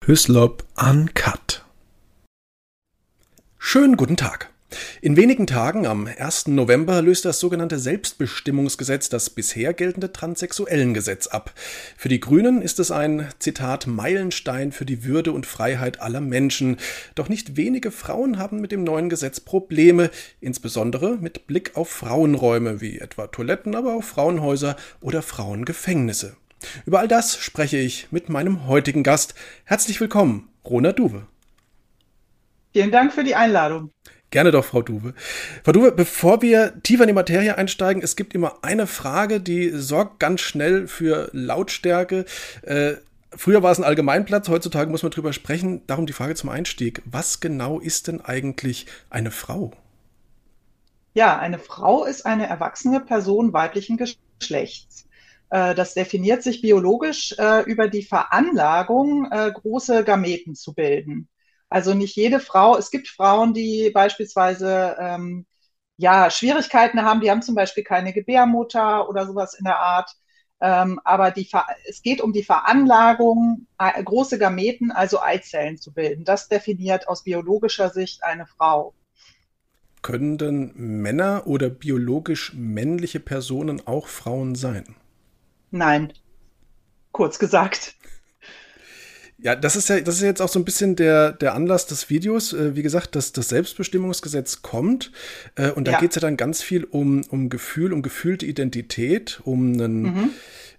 Hyslop Uncut. Schönen guten Tag. In wenigen Tagen, am 1. November, löst das sogenannte Selbstbestimmungsgesetz das bisher geltende Transsexuellengesetz ab. Für die Grünen ist es ein, Zitat, Meilenstein für die Würde und Freiheit aller Menschen. Doch nicht wenige Frauen haben mit dem neuen Gesetz Probleme, insbesondere mit Blick auf Frauenräume, wie etwa Toiletten, aber auch Frauenhäuser oder Frauengefängnisse. Über all das spreche ich mit meinem heutigen Gast. Herzlich willkommen, Rona Duwe. Vielen Dank für die Einladung. Gerne doch, Frau Duwe. Frau Duwe, bevor wir tiefer in die Materie einsteigen, es gibt immer eine Frage, die sorgt ganz schnell für Lautstärke. Früher war es ein Allgemeinplatz, heutzutage muss man drüber sprechen. Darum die Frage zum Einstieg. Was genau ist denn eigentlich eine Frau? Ja, eine Frau ist eine erwachsene Person weiblichen Geschlechts. Das definiert sich biologisch über die Veranlagung, große Gameten zu bilden. Also nicht jede Frau, es gibt Frauen, die beispielsweise Schwierigkeiten haben, die haben zum Beispiel keine Gebärmutter oder sowas in der Art. Aber es geht um die Veranlagung, große Gameten, also Eizellen zu bilden. Das definiert aus biologischer Sicht eine Frau. Können denn Männer oder biologisch männliche Personen auch Frauen sein? Nein, kurz gesagt. Ja, das ist ja jetzt auch so ein bisschen der Anlass des Videos. Wie gesagt, das Selbstbestimmungsgesetz kommt. Und da Ja. geht es ja dann ganz viel um Gefühl, um gefühlte Identität, um Mhm.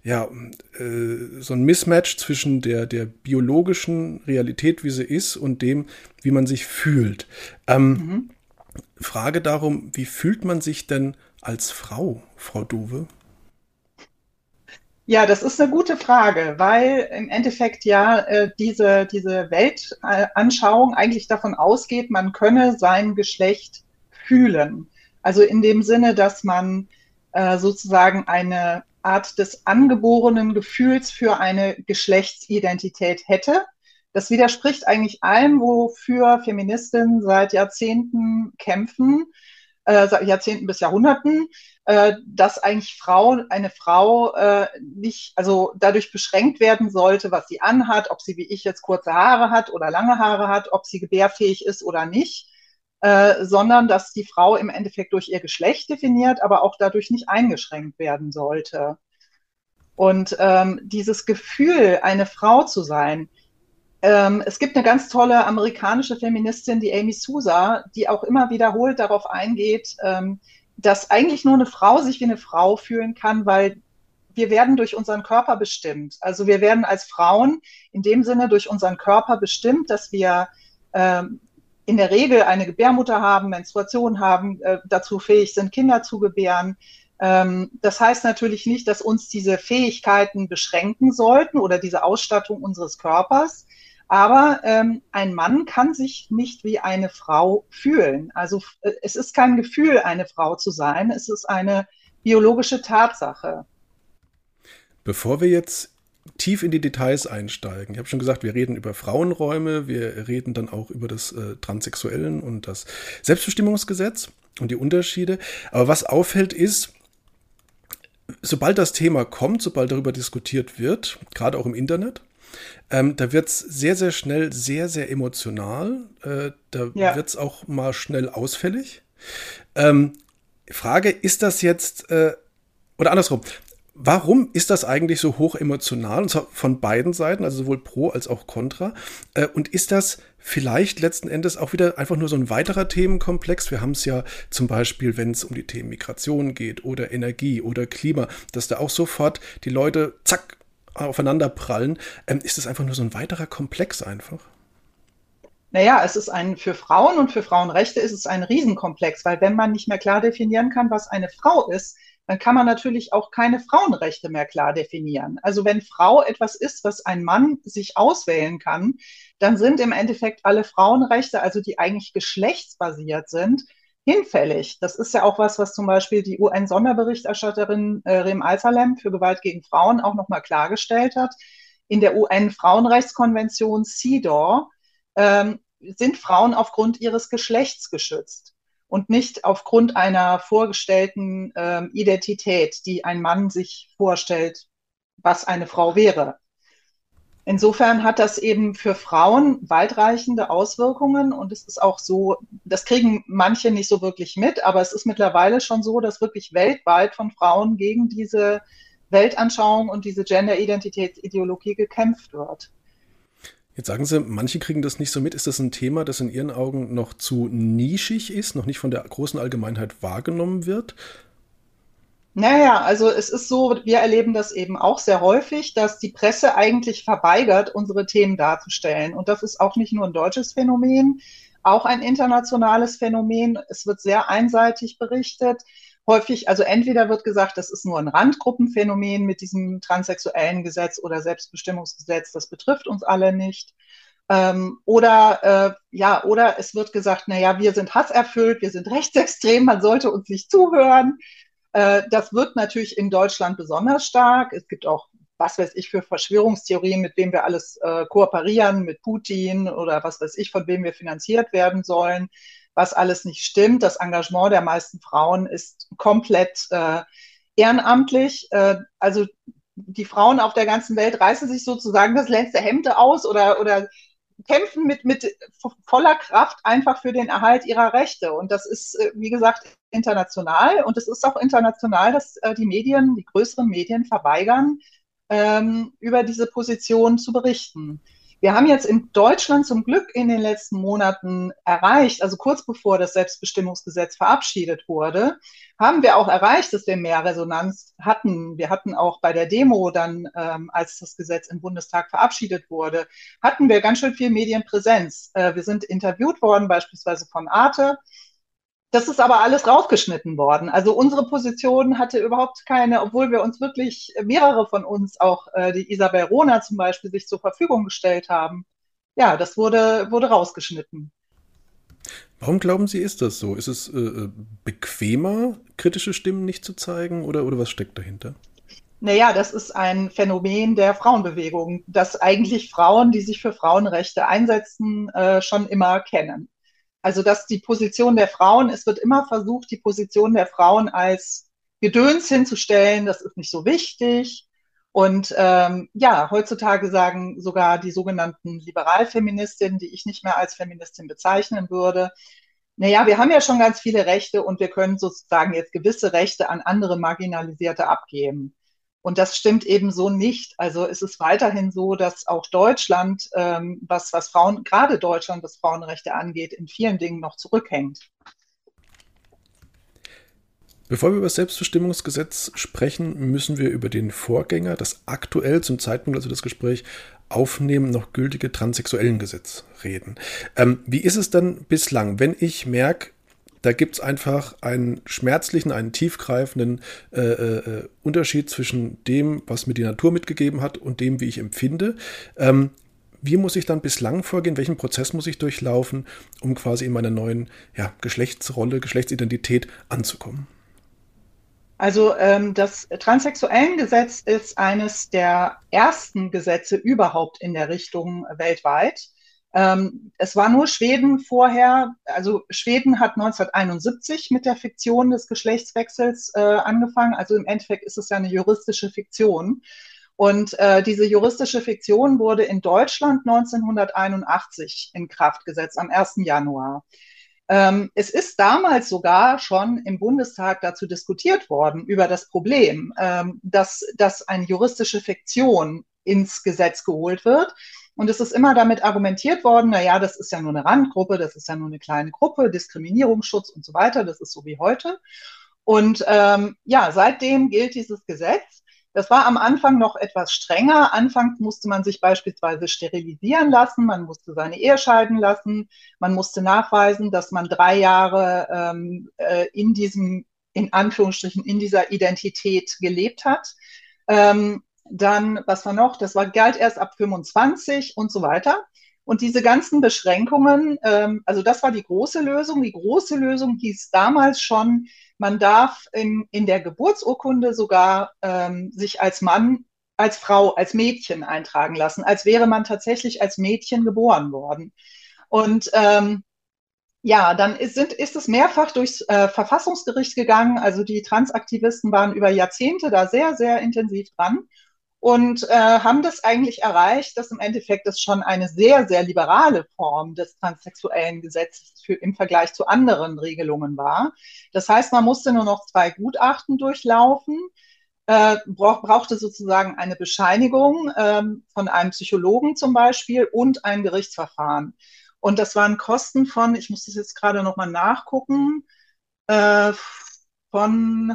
so ein Mismatch zwischen der biologischen Realität, wie sie ist, und dem, wie man sich fühlt. Mhm. Frage darum, wie fühlt man sich denn als Frau, Frau Duwe? Ja, das ist eine gute Frage, weil im Endeffekt diese Weltanschauung eigentlich davon ausgeht, man könne sein Geschlecht fühlen. Also in dem Sinne, dass man sozusagen eine Art des angeborenen Gefühls für eine Geschlechtsidentität hätte. Das widerspricht eigentlich allem, wofür Feministinnen seit Jahrzehnten kämpfen, seit Jahrzehnten bis Jahrhunderten, dass eigentlich eine Frau nicht, also dadurch beschränkt werden sollte, was sie anhat, ob sie wie ich jetzt kurze Haare hat oder lange Haare hat, ob sie gebärfähig ist oder nicht, sondern dass die Frau im Endeffekt durch ihr Geschlecht definiert, aber auch dadurch nicht eingeschränkt werden sollte. Und dieses Gefühl, eine Frau zu sein, es gibt eine ganz tolle amerikanische Feministin, die Amy Sousa, die auch immer wiederholt darauf eingeht, dass eigentlich nur eine Frau sich wie eine Frau fühlen kann, weil wir werden durch unseren Körper bestimmt. Also wir werden als Frauen in dem Sinne durch unseren Körper bestimmt, dass wir in der Regel eine Gebärmutter haben, Menstruation haben, dazu fähig sind, Kinder zu gebären. Das heißt natürlich nicht, dass uns diese Fähigkeiten beschränken sollten oder diese Ausstattung unseres Körpers. Aber ein Mann kann sich nicht wie eine Frau fühlen. Also es ist kein Gefühl, eine Frau zu sein. Es ist eine biologische Tatsache. Bevor wir jetzt tief in die Details einsteigen, ich habe schon gesagt, wir reden über Frauenräume, wir reden dann auch über das Transsexuellen und das Selbstbestimmungsgesetz und die Unterschiede. Aber was auffällt ist, sobald das Thema kommt, sobald darüber diskutiert wird, gerade auch im Internet, da wird es sehr, sehr schnell sehr, sehr emotional. Da Ja. wird es auch mal schnell ausfällig. Frage, ist das jetzt, oder andersrum, warum ist das eigentlich so hoch emotional? Und zwar von beiden Seiten, also sowohl pro als auch contra. Und ist das vielleicht letzten Endes auch wieder einfach nur so ein weiterer Themenkomplex? Wir haben es ja zum Beispiel, wenn es um die Themen Migration geht oder Energie oder Klima, dass da auch sofort die Leute, zack, aufeinander prallen. Ist das einfach nur so ein weiterer Komplex einfach? Naja, für Frauen und für Frauenrechte ist es ein Riesenkomplex, weil wenn man nicht mehr klar definieren kann, was eine Frau ist, dann kann man natürlich auch keine Frauenrechte mehr klar definieren. Also wenn Frau etwas ist, was ein Mann sich auswählen kann, dann sind im Endeffekt alle Frauenrechte, also die eigentlich geschlechtsbasiert sind, hinfällig. Das ist ja auch was zum Beispiel die UN-Sonderberichterstatterin Rem Alsalem für Gewalt gegen Frauen auch nochmal klargestellt hat. In der UN-Frauenrechtskonvention CEDAW sind Frauen aufgrund ihres Geschlechts geschützt und nicht aufgrund einer vorgestellten Identität, die ein Mann sich vorstellt, was eine Frau wäre. Insofern hat das eben für Frauen weitreichende Auswirkungen und es ist auch so, das kriegen manche nicht so wirklich mit, aber es ist mittlerweile schon so, dass wirklich weltweit von Frauen gegen diese Weltanschauung und diese Gender-Identitätsideologie gekämpft wird. Jetzt sagen Sie, manche kriegen das nicht so mit. Ist das ein Thema, das in Ihren Augen noch zu nischig ist, noch nicht von der großen Allgemeinheit wahrgenommen wird? Naja, also es ist so, wir erleben das eben auch sehr häufig, dass die Presse eigentlich verweigert, unsere Themen darzustellen. Und das ist auch nicht nur ein deutsches Phänomen, auch ein internationales Phänomen. Es wird sehr einseitig berichtet. Häufig, also entweder wird gesagt, das ist nur ein Randgruppenphänomen mit diesem transsexuellen Gesetz oder Selbstbestimmungsgesetz, das betrifft uns alle nicht. Oder es wird gesagt, naja, wir sind hasserfüllt, wir sind rechtsextrem, man sollte uns nicht zuhören. Das wird natürlich in Deutschland besonders stark. Es gibt auch, was weiß ich, für Verschwörungstheorien, mit wem wir alles kooperieren, mit Putin oder was weiß ich, von wem wir finanziert werden sollen, was alles nicht stimmt. Das Engagement der meisten Frauen ist komplett ehrenamtlich. Also die Frauen auf der ganzen Welt reißen sich sozusagen das letzte Hemd aus oder kämpfen mit voller Kraft einfach für den Erhalt ihrer Rechte. Und das ist, wie gesagt, international. Und es ist auch international, dass die Medien, die größeren Medien verweigern, über diese Position zu berichten. Wir haben jetzt in Deutschland zum Glück in den letzten Monaten erreicht, also kurz bevor das Selbstbestimmungsgesetz verabschiedet wurde, haben wir auch erreicht, dass wir mehr Resonanz hatten. Wir hatten auch bei der Demo dann, als das Gesetz im Bundestag verabschiedet wurde, hatten wir ganz schön viel Medienpräsenz. Wir sind interviewt worden, beispielsweise von Arte. Das ist aber alles rausgeschnitten worden. Also unsere Position hatte überhaupt keine, obwohl wir uns wirklich, mehrere von uns, auch die Isabel Rohner zum Beispiel, sich zur Verfügung gestellt haben. Ja, das wurde rausgeschnitten. Warum glauben Sie, ist das so? Ist es bequemer, kritische Stimmen nicht zu zeigen oder was steckt dahinter? Naja, das ist ein Phänomen der Frauenbewegung, das eigentlich Frauen, die sich für Frauenrechte einsetzen, schon immer kennen. Also dass die Position der Frauen, es wird immer versucht, die Position der Frauen als Gedöns hinzustellen, das ist nicht so wichtig. Und ja, heutzutage sagen sogar die sogenannten Liberalfeministinnen, die ich nicht mehr als Feministin bezeichnen würde, naja, wir haben ja schon ganz viele Rechte und wir können sozusagen jetzt gewisse Rechte an andere Marginalisierte abgeben. Und das stimmt eben so nicht. Also es ist weiterhin so, dass auch Deutschland, was Frauen, gerade Deutschland, was Frauenrechte angeht, in vielen Dingen noch zurückhängt. Bevor wir über das Selbstbestimmungsgesetz sprechen, müssen wir über den Vorgänger, das aktuell zum Zeitpunkt, also das Gespräch aufnehmen, noch gültige Transsexuellengesetz reden. Wie ist es dann bislang, wenn ich merke, da gibt es einfach einen schmerzlichen, einen tiefgreifenden Unterschied zwischen dem, was mir die Natur mitgegeben hat und dem, wie ich empfinde. Wie muss ich dann bislang vorgehen? Welchen Prozess muss ich durchlaufen, um quasi in meiner neuen Geschlechtsrolle, Geschlechtsidentität anzukommen? Also das Transsexuellengesetz ist eines der ersten Gesetze überhaupt in der Richtung weltweit. Es war nur Schweden vorher, also Schweden hat 1971 mit der Fiktion des Geschlechtswechsels angefangen. Also im Endeffekt ist es ja eine juristische Fiktion. Und diese juristische Fiktion wurde in Deutschland 1981 in Kraft gesetzt, am 1. Januar. Es ist damals sogar schon im Bundestag dazu diskutiert worden, über das Problem, dass eine juristische Fiktion ins Gesetz geholt wird. Und es ist immer damit argumentiert worden, naja, das ist ja nur eine Randgruppe, das ist ja nur eine kleine Gruppe, Diskriminierungsschutz und so weiter, das ist so wie heute. Und ja, seitdem gilt dieses Gesetz. Das war am Anfang noch etwas strenger. Anfangs musste man sich beispielsweise sterilisieren lassen, man musste seine Ehe scheiden lassen, man musste nachweisen, dass man 3 Jahre in diesem, in Anführungsstrichen, in dieser Identität gelebt hat. Dann, was war noch? Das galt erst ab 25 und so weiter. Und diese ganzen Beschränkungen, also das war die große Lösung. Die große Lösung hieß damals schon, man darf in der Geburtsurkunde sogar sich als Mann, als Frau, als Mädchen eintragen lassen, als wäre man tatsächlich als Mädchen geboren worden. Und ja, dann ist es mehrfach durchs Verfassungsgericht gegangen. Also die Transaktivisten waren über Jahrzehnte da sehr, sehr intensiv dran. und haben das eigentlich erreicht, dass im Endeffekt das schon eine sehr, sehr liberale Form des transsexuellen Gesetzes im Vergleich zu anderen Regelungen war. Das heißt, man musste nur noch 2 Gutachten durchlaufen, brauchte sozusagen eine Bescheinigung von einem Psychologen zum Beispiel und ein Gerichtsverfahren. Und das waren Kosten von, ich muss das jetzt gerade nochmal nachgucken, äh, von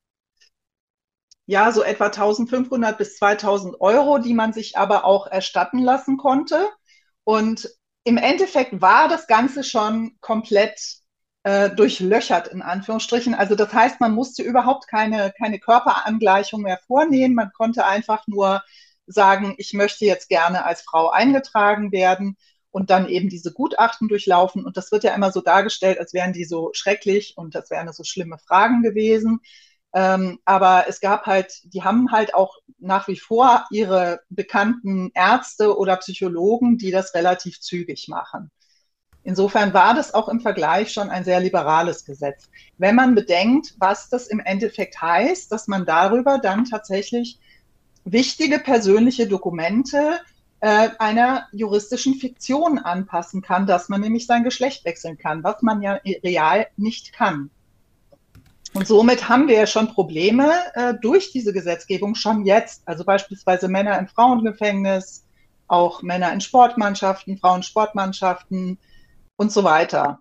ja, so etwa 1500 bis 2000 Euro, die man sich aber auch erstatten lassen konnte. Und im Endeffekt war das Ganze schon komplett durchlöchert, in Anführungsstrichen. Also das heißt, man musste überhaupt keine Körperangleichung mehr vornehmen. Man konnte einfach nur sagen, ich möchte jetzt gerne als Frau eingetragen werden und dann eben diese Gutachten durchlaufen. Und das wird ja immer so dargestellt, als wären die so schrecklich und das wären so schlimme Fragen gewesen. Aber es gab halt, die haben halt auch nach wie vor ihre bekannten Ärzte oder Psychologen, die das relativ zügig machen. Insofern war das auch im Vergleich schon ein sehr liberales Gesetz. Wenn man bedenkt, was das im Endeffekt heißt, dass man darüber dann tatsächlich wichtige persönliche Dokumente einer juristischen Fiktion anpassen kann, dass man nämlich sein Geschlecht wechseln kann, was man ja real nicht kann. Und somit haben wir ja schon Probleme durch diese Gesetzgebung schon jetzt. Also beispielsweise Männer im Frauengefängnis, auch Männer in Sportmannschaften, Frauensportmannschaften und so weiter.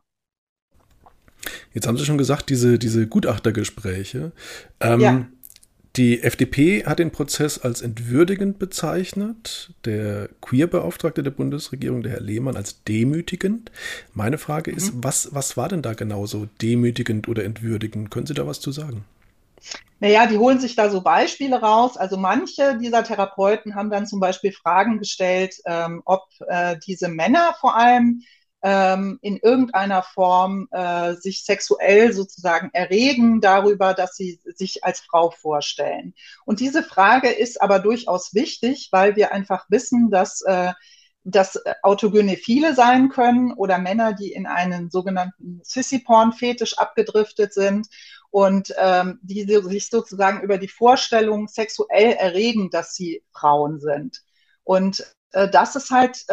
Jetzt haben Sie schon gesagt, diese Gutachtergespräche. Ja. Die FDP hat den Prozess als entwürdigend bezeichnet, der Queerbeauftragte der Bundesregierung, der Herr Lehmann, als demütigend. Meine Frage ist, Mhm. was war denn da genauso demütigend oder entwürdigend? Können Sie da was zu sagen? Naja, die holen sich da so Beispiele raus. Also manche dieser Therapeuten haben dann zum Beispiel Fragen gestellt, ob diese Männer vor allem in irgendeiner Form sich sexuell sozusagen erregen darüber, dass sie sich als Frau vorstellen. Und diese Frage ist aber durchaus wichtig, weil wir einfach wissen, dass Autogynephile sein können oder Männer, die in einen sogenannten Sissy-Porn-Fetisch abgedriftet sind und die sich sozusagen über die Vorstellung sexuell erregen, dass sie Frauen sind. Und das ist halt,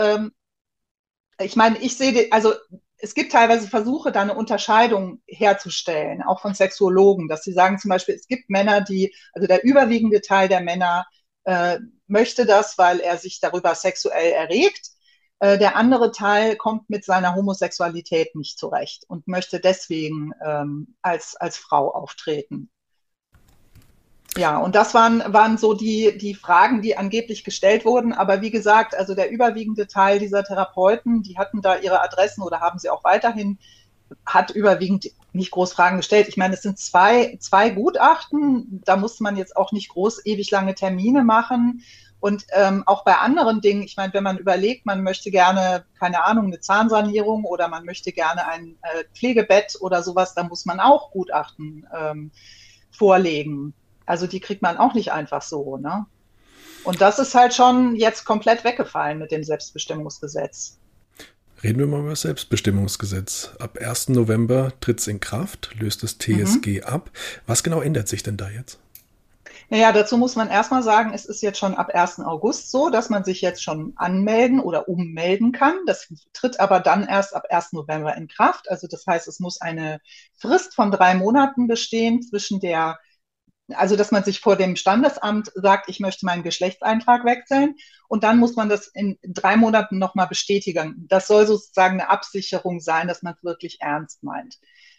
ich meine, ich sehe, also es gibt teilweise Versuche, da eine Unterscheidung herzustellen, auch von Sexuologen, dass sie sagen zum Beispiel, es gibt Männer, die, also der überwiegende Teil der Männer möchte das, weil er sich darüber sexuell erregt. Der andere Teil kommt mit seiner Homosexualität nicht zurecht und möchte deswegen als Frau auftreten. Ja, und das waren so die Fragen, die angeblich gestellt wurden. Aber wie gesagt, also der überwiegende Teil dieser Therapeuten, die hatten da ihre Adressen oder haben sie auch weiterhin, hat überwiegend nicht groß Fragen gestellt. Ich meine, es sind zwei Gutachten, da muss man jetzt auch nicht groß ewig lange Termine machen. Und auch bei anderen Dingen, ich meine, wenn man überlegt, man möchte gerne, keine Ahnung, eine Zahnsanierung oder man möchte gerne ein Pflegebett oder sowas, da muss man auch Gutachten vorlegen. Also die kriegt man auch nicht einfach so, ne? Und das ist halt schon jetzt komplett weggefallen mit dem Selbstbestimmungsgesetz. Reden wir mal über das Selbstbestimmungsgesetz. Ab 1. November tritt es in Kraft, löst das Mhm. TSG ab. Was genau ändert sich denn da jetzt? Naja, dazu muss man erstmal sagen, es ist jetzt schon ab 1. August so, dass man sich jetzt schon anmelden oder ummelden kann. Das tritt aber dann erst ab 1. November in Kraft. Also das heißt, es muss eine Frist von 3 Monaten bestehen zwischen der, also dass man sich vor dem Standesamt sagt, ich möchte meinen Geschlechtseintrag wechseln und dann muss man das in 3 Monaten nochmal bestätigen. Das soll sozusagen eine Absicherung sein, dass man es wirklich ernst meint.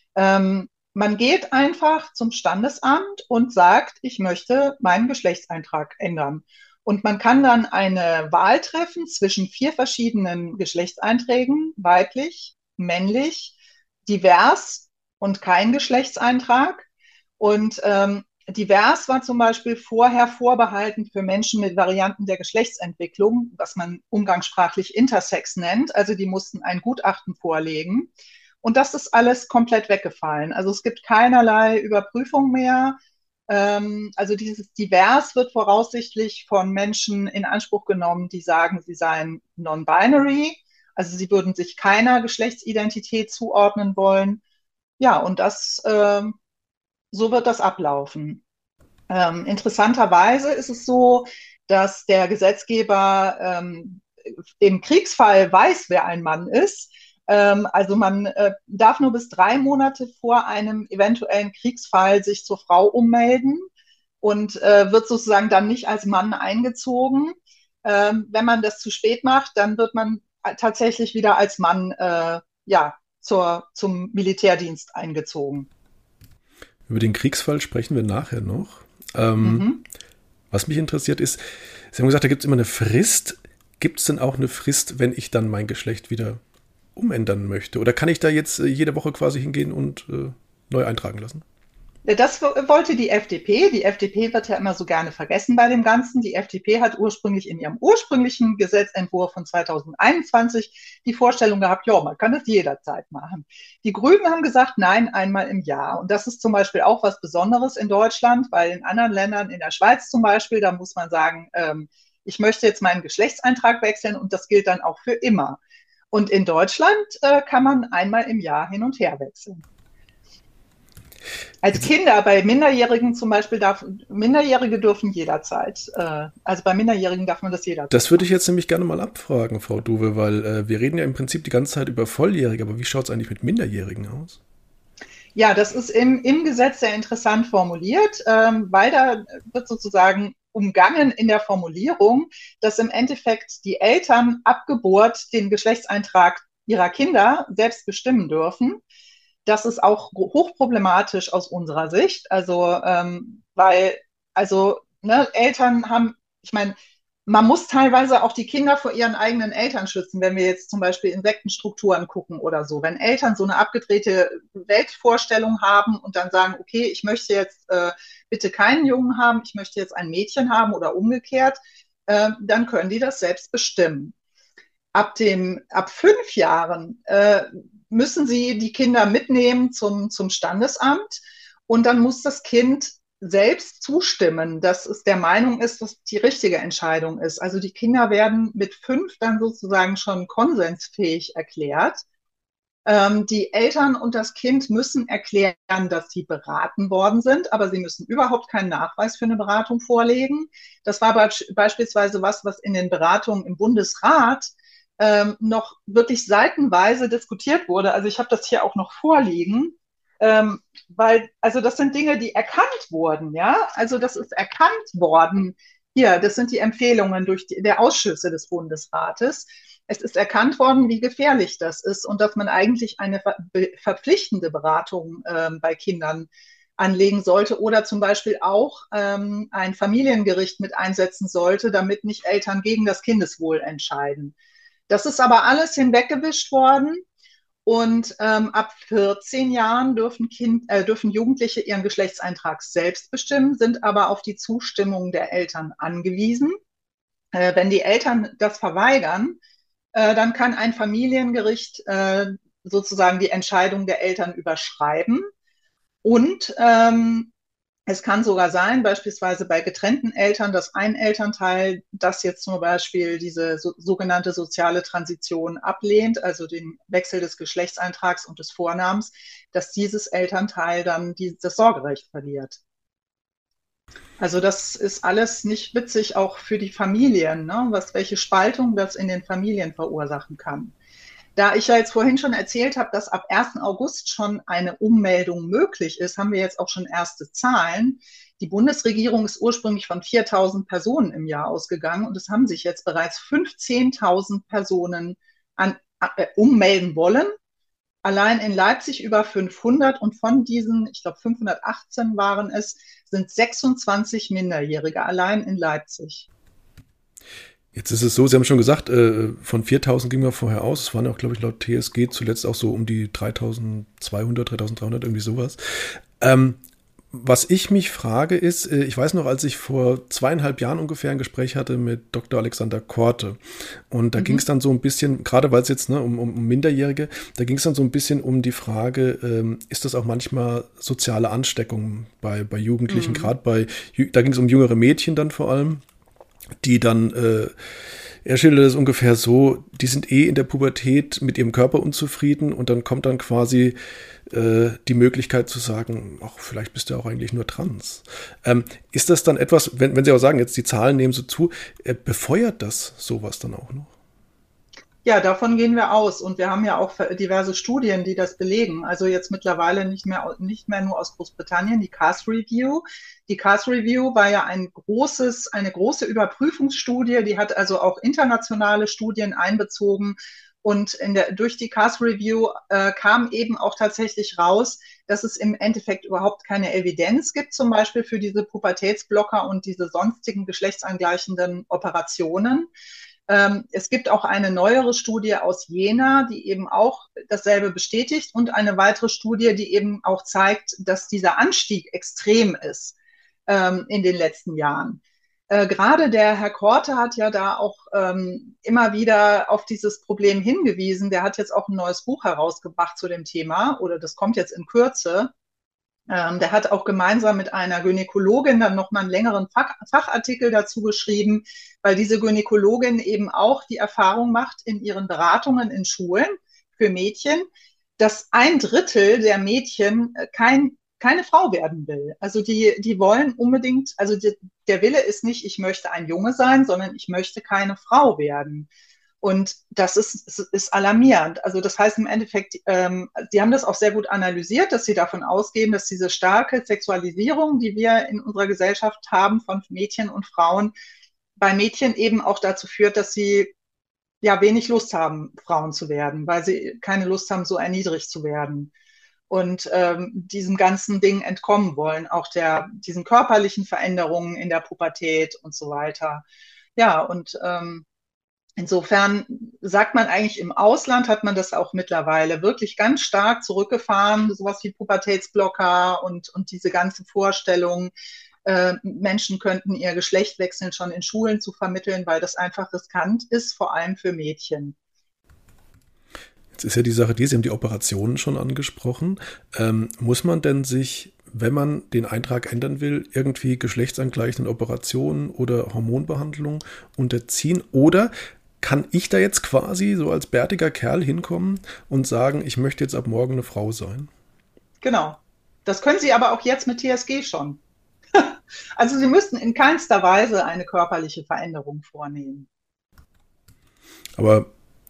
Man geht einfach zum Standesamt und sagt, ich möchte meinen Geschlechtseintrag ändern. Und man kann dann eine Wahl treffen zwischen 4 verschiedenen Geschlechtseinträgen, weiblich, männlich, divers und kein Geschlechtseintrag. Und divers war zum Beispiel vorher vorbehalten für Menschen mit Varianten der Geschlechtsentwicklung, was man umgangssprachlich Intersex nennt. Also die mussten ein Gutachten vorlegen. Und das ist alles komplett weggefallen. Also es gibt keinerlei Überprüfung mehr. Also dieses Divers wird voraussichtlich von Menschen in Anspruch genommen, die sagen, sie seien non-binary. Also sie würden sich keiner Geschlechtsidentität zuordnen wollen. Ja, und so wird das ablaufen. Interessanterweise ist es so, dass der Gesetzgeber im Kriegsfall weiß, wer ein Mann ist. Also man darf nur bis 3 Monate vor einem eventuellen Kriegsfall sich zur Frau ummelden und wird sozusagen dann nicht als Mann eingezogen. Wenn man das zu spät macht, dann wird man tatsächlich wieder als Mann zum Militärdienst eingezogen. Über den Kriegsfall sprechen wir nachher noch. Was mich interessiert ist, Sie haben gesagt, da gibt es immer eine Frist. Gibt es denn auch eine Frist, wenn ich dann mein Geschlecht wieder umändern möchte? Oder kann ich da jetzt jede Woche quasi hingehen und neu eintragen lassen? Das wollte die FDP. Die FDP wird ja immer so gerne vergessen bei dem Ganzen. Die FDP hat ursprünglich in ihrem ursprünglichen Gesetzentwurf von 2021 die Vorstellung gehabt, ja, man kann das jederzeit machen. Die Grünen haben gesagt, nein, einmal im Jahr. Und das ist zum Beispiel auch was Besonderes in Deutschland, weil in anderen Ländern, in der Schweiz zum Beispiel, da muss man sagen, ich möchte jetzt meinen Geschlechtseintrag wechseln und das gilt dann auch für immer. Und in Deutschland kann man einmal im Jahr hin und her wechseln. Als Kinder, bei Minderjährigen zum Beispiel, Minderjährige dürfen jederzeit, also bei Minderjährigen darf man das jederzeit. Das würde ich jetzt nämlich gerne mal abfragen, Frau Duwe, weil wir reden ja im Prinzip die ganze Zeit über Volljährige, aber wie schaut es eigentlich mit Minderjährigen aus? Ja, das ist im Gesetz sehr interessant formuliert, weil da wird sozusagen umgangen in der Formulierung, dass im Endeffekt die Eltern ab Geburt den Geschlechtseintrag ihrer Kinder selbst bestimmen dürfen. Das ist auch hochproblematisch aus unserer Sicht. Also, weil, Eltern haben, ich meine, man muss teilweise auch die Kinder vor ihren eigenen Eltern schützen, wenn wir jetzt zum Beispiel Insektenstrukturen gucken oder so. Wenn Eltern so eine abgedrehte Weltvorstellung haben und dann sagen, okay, ich möchte jetzt bitte keinen Jungen haben, ich möchte jetzt ein Mädchen haben oder umgekehrt, dann können die das selbst bestimmen. Ab 5 Jahren müssen sie die Kinder mitnehmen zum Standesamt und dann muss das Kind selbst zustimmen, dass es der Meinung ist, dass die richtige Entscheidung ist. Also die Kinder werden mit 5 dann sozusagen schon konsensfähig erklärt. Die Eltern und das Kind müssen erklären, dass sie beraten worden sind, aber sie müssen überhaupt keinen Nachweis für eine Beratung vorlegen. Das war beispielsweise was in den Beratungen im Bundesrat noch wirklich seitenweise diskutiert wurde. Also ich habe das hier auch noch vorliegen, also das sind Dinge, die erkannt wurden, ja. Also das ist erkannt worden. Hier, das sind die Empfehlungen der Ausschüsse des Bundesrates. Es ist erkannt worden, wie gefährlich das ist und dass man eigentlich eine verpflichtende Beratung bei Kindern anlegen sollte oder zum Beispiel auch ein Familiengericht mit einsetzen sollte, damit nicht Eltern gegen das Kindeswohl entscheiden. Das ist aber alles hinweggewischt worden und ab 14 Jahren dürfen Jugendliche ihren Geschlechtseintrag selbst bestimmen, sind aber auf die Zustimmung der Eltern angewiesen. Wenn die Eltern das verweigern, dann kann ein Familiengericht sozusagen die Entscheidung der Eltern überschreiben und es kann sogar sein, beispielsweise bei getrennten Eltern, dass ein Elternteil das jetzt zum Beispiel diese sogenannte soziale Transition ablehnt, also den Wechsel des Geschlechtseintrags und des Vornamens, dass dieses Elternteil dann das Sorgerecht verliert. Also das ist alles nicht witzig, auch für die Familien, ne? Welche Spaltung das in den Familien verursachen kann. Da ich ja jetzt vorhin schon erzählt habe, dass ab 1. August schon eine Ummeldung möglich ist, haben wir jetzt auch schon erste Zahlen. Die Bundesregierung ist ursprünglich von 4.000 Personen im Jahr ausgegangen und es haben sich jetzt bereits 15.000 Personen ummelden wollen. Allein in Leipzig über 500 und von diesen, ich glaube 518 waren es, sind 26 Minderjährige allein in Leipzig. Jetzt ist es so, Sie haben schon gesagt, von 4.000 gingen wir vorher aus. Es waren auch, glaube ich, laut TSG zuletzt auch so um die 3.200, 3.300, irgendwie sowas. Was ich mich frage ist, ich weiß noch, als ich vor 2,5 Jahren ungefähr ein Gespräch hatte mit Dr. Alexander Korte und da ging es dann so ein bisschen, gerade weil es jetzt um Minderjährige, da ging es dann so ein bisschen um die Frage, ist das auch manchmal soziale Ansteckung bei Jugendlichen, gerade da ging es um jüngere Mädchen dann vor allem, die dann Er schildert es ungefähr so, die sind in der Pubertät mit ihrem Körper unzufrieden und dann kommt dann quasi die Möglichkeit zu sagen, ach, vielleicht bist du auch eigentlich nur trans. Ist das dann etwas, wenn Sie auch sagen, jetzt die Zahlen nehmen so zu, befeuert das sowas dann auch noch? Ja, davon gehen wir aus. Und wir haben ja auch diverse Studien, die das belegen. Also jetzt mittlerweile nicht mehr nur aus Großbritannien, die CAS Review. Die CAS Review war ja eine große Überprüfungsstudie. Die hat also auch internationale Studien einbezogen. Und durch die CAS Review kam eben auch tatsächlich raus, dass es im Endeffekt überhaupt keine Evidenz gibt, zum Beispiel für diese Pubertätsblocker und diese sonstigen geschlechtsangleichenden Operationen. Es gibt auch eine neuere Studie aus Jena, die eben auch dasselbe bestätigt und eine weitere Studie, die eben auch zeigt, dass dieser Anstieg extrem ist in den letzten Jahren. Gerade der Herr Korte hat ja da auch immer wieder auf dieses Problem hingewiesen. Der hat jetzt auch ein neues Buch herausgebracht zu dem Thema, oder das kommt jetzt in Kürze. Der hat auch gemeinsam mit einer Gynäkologin dann nochmal einen längeren Fachartikel dazu geschrieben, weil diese Gynäkologin eben auch die Erfahrung macht in ihren Beratungen in Schulen für Mädchen, dass 1/3 der Mädchen keine Frau werden will. Also die wollen unbedingt, also der Wille ist nicht, ich möchte ein Junge sein, sondern ich möchte keine Frau werden. Und das ist alarmierend. Also das heißt im Endeffekt, die haben das auch sehr gut analysiert, dass sie davon ausgehen, dass diese starke Sexualisierung, die wir in unserer Gesellschaft haben von Mädchen und Frauen, bei Mädchen eben auch dazu führt, dass sie ja wenig Lust haben, Frauen zu werden, weil sie keine Lust haben, so erniedrigt zu werden. Und diesem ganzen Ding entkommen wollen, auch diesen körperlichen Veränderungen in der Pubertät und so weiter. Ja, und insofern sagt man eigentlich, im Ausland hat man das auch mittlerweile wirklich ganz stark zurückgefahren, sowas wie Pubertätsblocker und diese ganze Vorstellung, Menschen könnten ihr Geschlecht wechseln, schon in Schulen zu vermitteln, weil das einfach riskant ist, vor allem für Mädchen. Jetzt ist ja die Sache, Sie haben die Operationen schon angesprochen. Muss man denn sich, wenn man den Eintrag ändern will, irgendwie geschlechtsangleichenden Operationen oder Hormonbehandlung unterziehen? Oder kann ich da jetzt quasi so als bärtiger Kerl hinkommen und sagen, ich möchte jetzt ab morgen eine Frau sein? Genau. Das können Sie aber auch jetzt mit TSG schon. Also Sie müssten in keinster Weise eine körperliche Veränderung vornehmen. Aber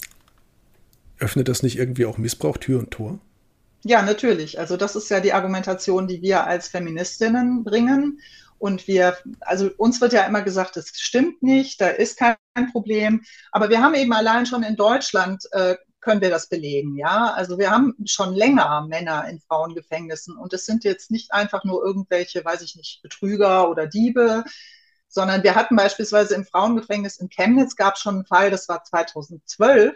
öffnet das nicht irgendwie auch Missbrauch Tür und Tor? Ja, natürlich. Also das ist ja die Argumentation, die wir als Feministinnen bringen. Und also uns wird ja immer gesagt, das stimmt nicht, da ist kein Problem. Aber wir haben eben allein schon in Deutschland, können wir das belegen, ja. Also wir haben schon länger Männer in Frauengefängnissen und es sind jetzt nicht einfach nur irgendwelche, weiß ich nicht, Betrüger oder Diebe, sondern wir hatten beispielsweise im Frauengefängnis in Chemnitz, gab es schon einen Fall, das war 2012,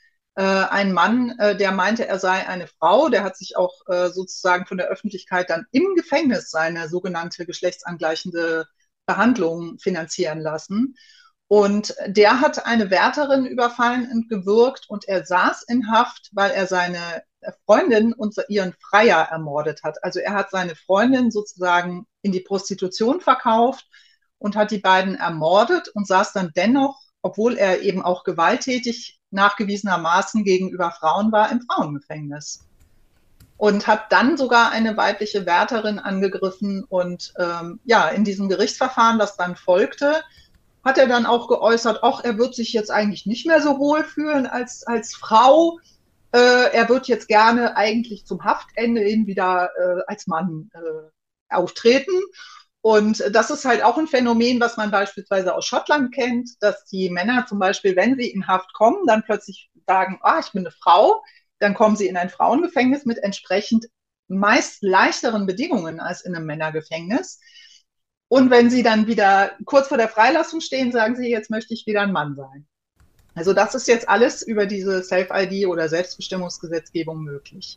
ein Mann, der meinte, er sei eine Frau, der hat sich auch sozusagen von der Öffentlichkeit dann im Gefängnis seine sogenannte geschlechtsangleichende Behandlung finanzieren lassen. Und der hat eine Wärterin überfallen und gewürgt und er saß in Haft, weil er seine Freundin und ihren Freier ermordet hat. Also er hat seine Freundin sozusagen in die Prostitution verkauft und hat die beiden ermordet und saß dann dennoch, obwohl er eben auch gewalttätig nachgewiesenermaßen gegenüber Frauen war, im Frauengefängnis. Und hat dann sogar eine weibliche Wärterin angegriffen. Und ja, in diesem Gerichtsverfahren, das dann folgte, hat er dann auch geäußert, ach, er wird sich jetzt eigentlich nicht mehr so wohl fühlen als Frau. Er wird jetzt gerne eigentlich zum Haftende hin wieder als Mann auftreten. Und das ist halt auch ein Phänomen, was man beispielsweise aus Schottland kennt, dass die Männer zum Beispiel, wenn sie in Haft kommen, dann plötzlich sagen, ah, ich bin eine Frau, dann kommen sie in ein Frauengefängnis mit entsprechend meist leichteren Bedingungen als in einem Männergefängnis. Und wenn sie dann wieder kurz vor der Freilassung stehen, sagen sie, jetzt möchte ich wieder ein Mann sein. Also das ist jetzt alles über diese Self-ID oder Selbstbestimmungsgesetzgebung möglich.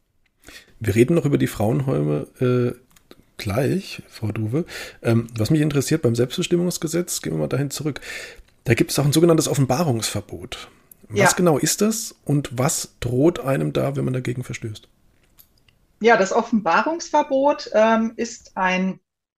Wir reden noch über die Frauenräume gleich, Frau Duwe. Was mich interessiert beim Selbstbestimmungsgesetz, gehen wir mal dahin zurück, da gibt es auch ein sogenanntes Offenbarungsverbot. Was genau ist das und was droht einem da, wenn man dagegen verstößt? Ja, das Offenbarungsverbot ist ein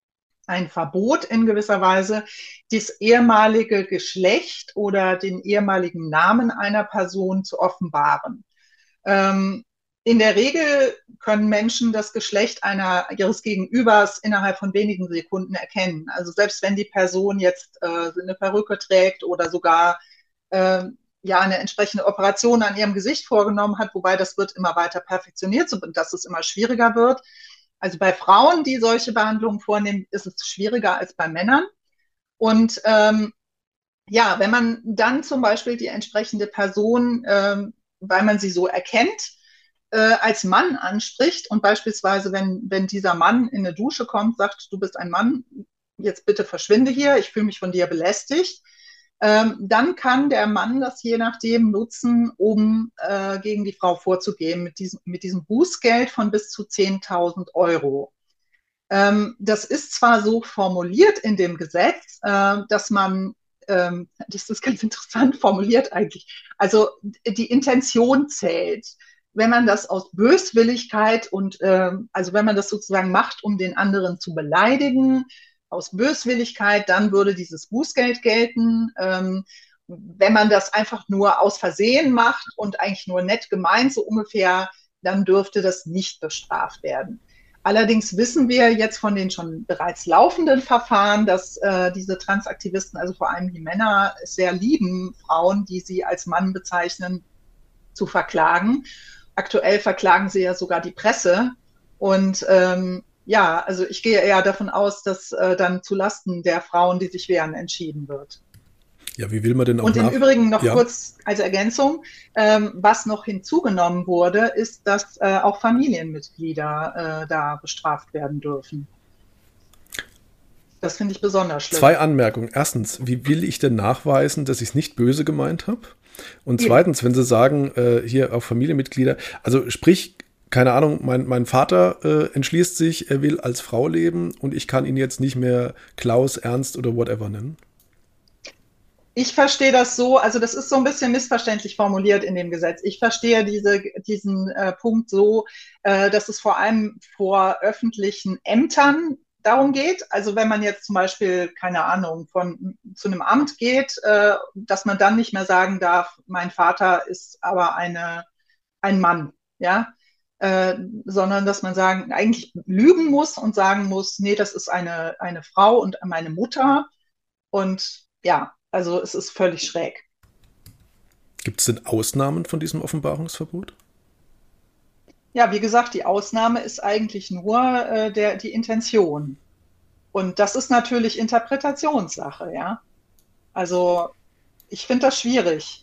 ein Verbot in gewisser Weise, das ehemalige Geschlecht oder den ehemaligen Namen einer Person zu offenbaren. In der Regel können Menschen das Geschlecht ihres Gegenübers innerhalb von wenigen Sekunden erkennen. Also selbst wenn die Person jetzt eine Perücke trägt oder sogar eine entsprechende Operation an ihrem Gesicht vorgenommen hat, wobei das wird immer weiter perfektioniert, sodass es immer schwieriger wird. Also bei Frauen, die solche Behandlungen vornehmen, ist es schwieriger als bei Männern. Und wenn man dann zum Beispiel die entsprechende Person, weil man sie so erkennt, als Mann anspricht und beispielsweise, wenn dieser Mann in eine Dusche kommt, sagt, du bist ein Mann, jetzt bitte verschwinde hier, ich fühle mich von dir belästigt, dann kann der Mann das je nachdem nutzen, um gegen die Frau vorzugehen mit diesem Bußgeld von bis zu 10.000 Euro. Das ist zwar so formuliert in dem Gesetz, dass man, das ist ganz interessant formuliert eigentlich, also die Intention zählt. Wenn man das aus Böswilligkeit und also wenn man das sozusagen macht, um den anderen zu beleidigen, aus Böswilligkeit, dann würde dieses Bußgeld gelten. Wenn man das einfach nur aus Versehen macht und eigentlich nur nett gemeint, so ungefähr, dann dürfte das nicht bestraft werden. Allerdings wissen wir jetzt von den schon bereits laufenden Verfahren, dass diese Transaktivisten, also vor allem die Männer, es sehr lieben, Frauen, die sie als Mann bezeichnen, zu verklagen. Aktuell verklagen sie ja sogar die Presse. Und also ich gehe eher davon aus, dass dann zulasten der Frauen, die sich wehren, entschieden wird. Ja, wie will man denn auch Und im Übrigen noch kurz als Ergänzung, was noch hinzugenommen wurde, ist, dass auch Familienmitglieder da bestraft werden dürfen. Das finde ich besonders schlimm. 2 Anmerkungen. Erstens, wie will ich denn nachweisen, dass ich es nicht böse gemeint habe? Und zweitens, wenn Sie sagen, hier auch Familienmitglieder, also sprich, keine Ahnung, mein Vater entschließt sich, er will als Frau leben und ich kann ihn jetzt nicht mehr Klaus, Ernst oder whatever nennen. Ich verstehe das so, also das ist so ein bisschen missverständlich formuliert in dem Gesetz. Ich verstehe diesen Punkt so, dass es vor allem vor öffentlichen Ämtern darum geht. Also wenn man jetzt zum Beispiel, keine Ahnung, zu einem Amt geht, dass man dann nicht mehr sagen darf, mein Vater ist aber ein Mann, ja, sondern dass man eigentlich lügen muss und sagen muss, nee, das ist eine Frau und meine Mutter. Und ja, also es ist völlig schräg. Gibt es denn Ausnahmen von diesem Offenbarungsverbot? Ja, wie gesagt, die Ausnahme ist eigentlich nur die Intention. Und das ist natürlich Interpretationssache, ja. Also ich finde das schwierig.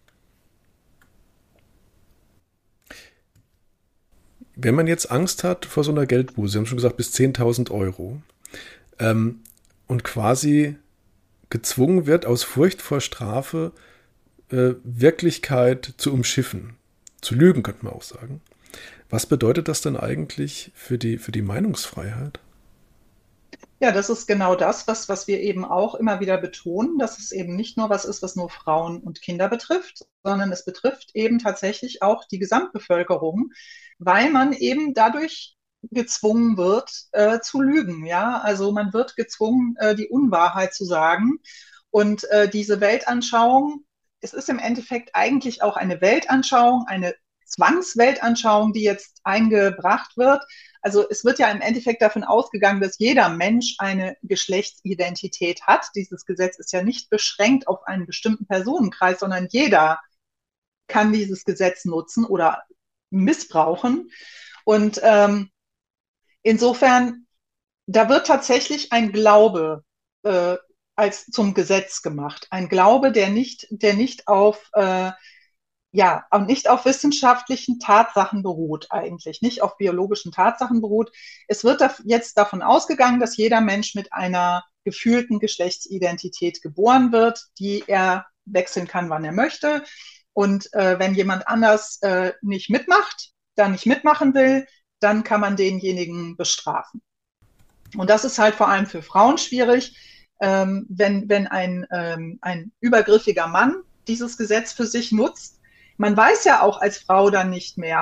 Wenn man jetzt Angst hat vor so einer Geldbuße, Sie haben schon gesagt, bis 10.000 Euro, und quasi gezwungen wird, aus Furcht vor Strafe Wirklichkeit zu umschiffen, zu lügen, könnte man auch sagen. Was bedeutet das denn eigentlich für die Meinungsfreiheit? Ja, das ist genau das, was wir eben auch immer wieder betonen, dass es eben nicht nur was ist, was nur Frauen und Kinder betrifft, sondern es betrifft eben tatsächlich auch die Gesamtbevölkerung, weil man eben dadurch gezwungen wird, zu lügen. Ja, also man wird gezwungen, die Unwahrheit zu sagen. Und diese Weltanschauung, es ist im Endeffekt eigentlich auch eine Weltanschauung, eine Zwangsweltanschauung, die jetzt eingebracht wird. Also es wird ja im Endeffekt davon ausgegangen, dass jeder Mensch eine Geschlechtsidentität hat. Dieses Gesetz ist ja nicht beschränkt auf einen bestimmten Personenkreis, sondern jeder kann dieses Gesetz nutzen oder missbrauchen. Und insofern, da wird tatsächlich ein Glaube als zum Gesetz gemacht. Ein Glaube, der nicht auf nicht auf wissenschaftlichen Tatsachen beruht eigentlich, nicht auf biologischen Tatsachen beruht. Es wird jetzt davon ausgegangen, dass jeder Mensch mit einer gefühlten Geschlechtsidentität geboren wird, die er wechseln kann, wann er möchte. Und wenn jemand anders nicht mitmachen will, dann kann man denjenigen bestrafen. Und das ist halt vor allem für Frauen schwierig, wenn ein übergriffiger Mann dieses Gesetz für sich nutzt. Man weiß ja auch als Frau dann nicht mehr,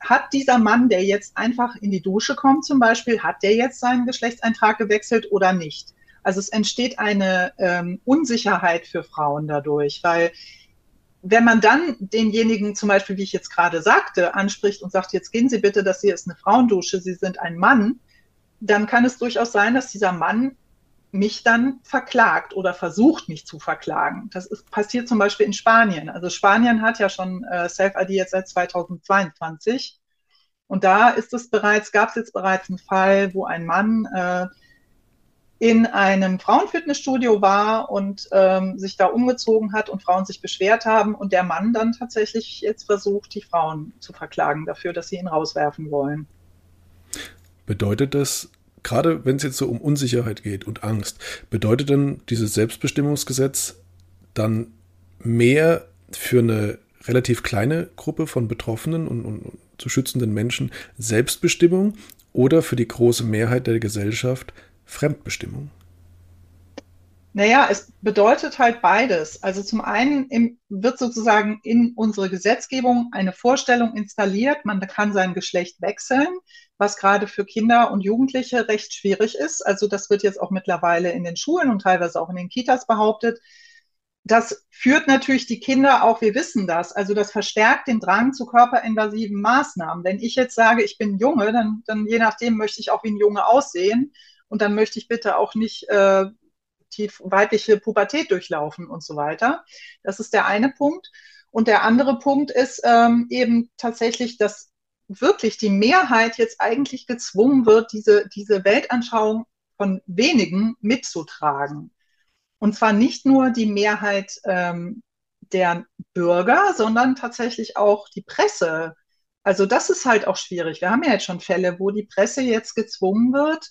hat dieser Mann, der jetzt einfach in die Dusche kommt zum Beispiel, hat der jetzt seinen Geschlechtseintrag gewechselt oder nicht? Also es entsteht eine Unsicherheit für Frauen dadurch, weil wenn man dann denjenigen zum Beispiel, wie ich jetzt gerade sagte, anspricht und sagt, jetzt gehen Sie bitte, das hier ist eine Frauendusche, Sie sind ein Mann, dann kann es durchaus sein, dass dieser Mann mich dann verklagt oder versucht, mich zu verklagen. Das passiert zum Beispiel in Spanien. Also Spanien hat ja schon Self-ID jetzt seit 2022. Und da gab es jetzt bereits einen Fall, wo ein Mann in einem Frauenfitnessstudio war und sich da umgezogen hat und Frauen sich beschwert haben und der Mann dann tatsächlich jetzt versucht, die Frauen zu verklagen dafür, dass sie ihn rauswerfen wollen. Bedeutet das, gerade wenn es jetzt so um Unsicherheit geht und Angst, bedeutet denn dieses Selbstbestimmungsgesetz dann mehr für eine relativ kleine Gruppe von Betroffenen und zu schützenden Menschen Selbstbestimmung oder für die große Mehrheit der Gesellschaft Fremdbestimmung? Naja, es bedeutet halt beides. Also zum einen wird sozusagen in unsere Gesetzgebung eine Vorstellung installiert, man kann sein Geschlecht wechseln, was gerade für Kinder und Jugendliche recht schwierig ist. Also das wird jetzt auch mittlerweile in den Schulen und teilweise auch in den Kitas behauptet. Das führt natürlich die Kinder auch, wir wissen das, also das verstärkt den Drang zu körperinvasiven Maßnahmen. Wenn ich jetzt sage, ich bin Junge, dann je nachdem möchte ich auch wie ein Junge aussehen und dann möchte ich bitte auch nicht die weibliche Pubertät durchlaufen und so weiter. Das ist der eine Punkt. Und der andere Punkt ist eben tatsächlich, dass wirklich die Mehrheit jetzt eigentlich gezwungen wird, diese Weltanschauung von wenigen mitzutragen. Und zwar nicht nur die Mehrheit der Bürger, sondern tatsächlich auch die Presse. Also das ist halt auch schwierig. Wir haben ja jetzt schon Fälle, wo die Presse jetzt gezwungen wird,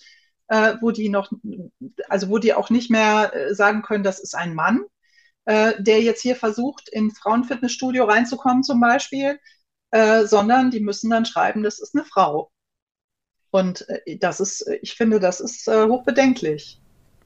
wo die auch nicht mehr sagen können, das ist ein Mann, der jetzt hier versucht, ins Frauenfitnessstudio reinzukommen zum Beispiel, sondern die müssen dann schreiben, das ist eine Frau. Und ich finde, das ist hochbedenklich.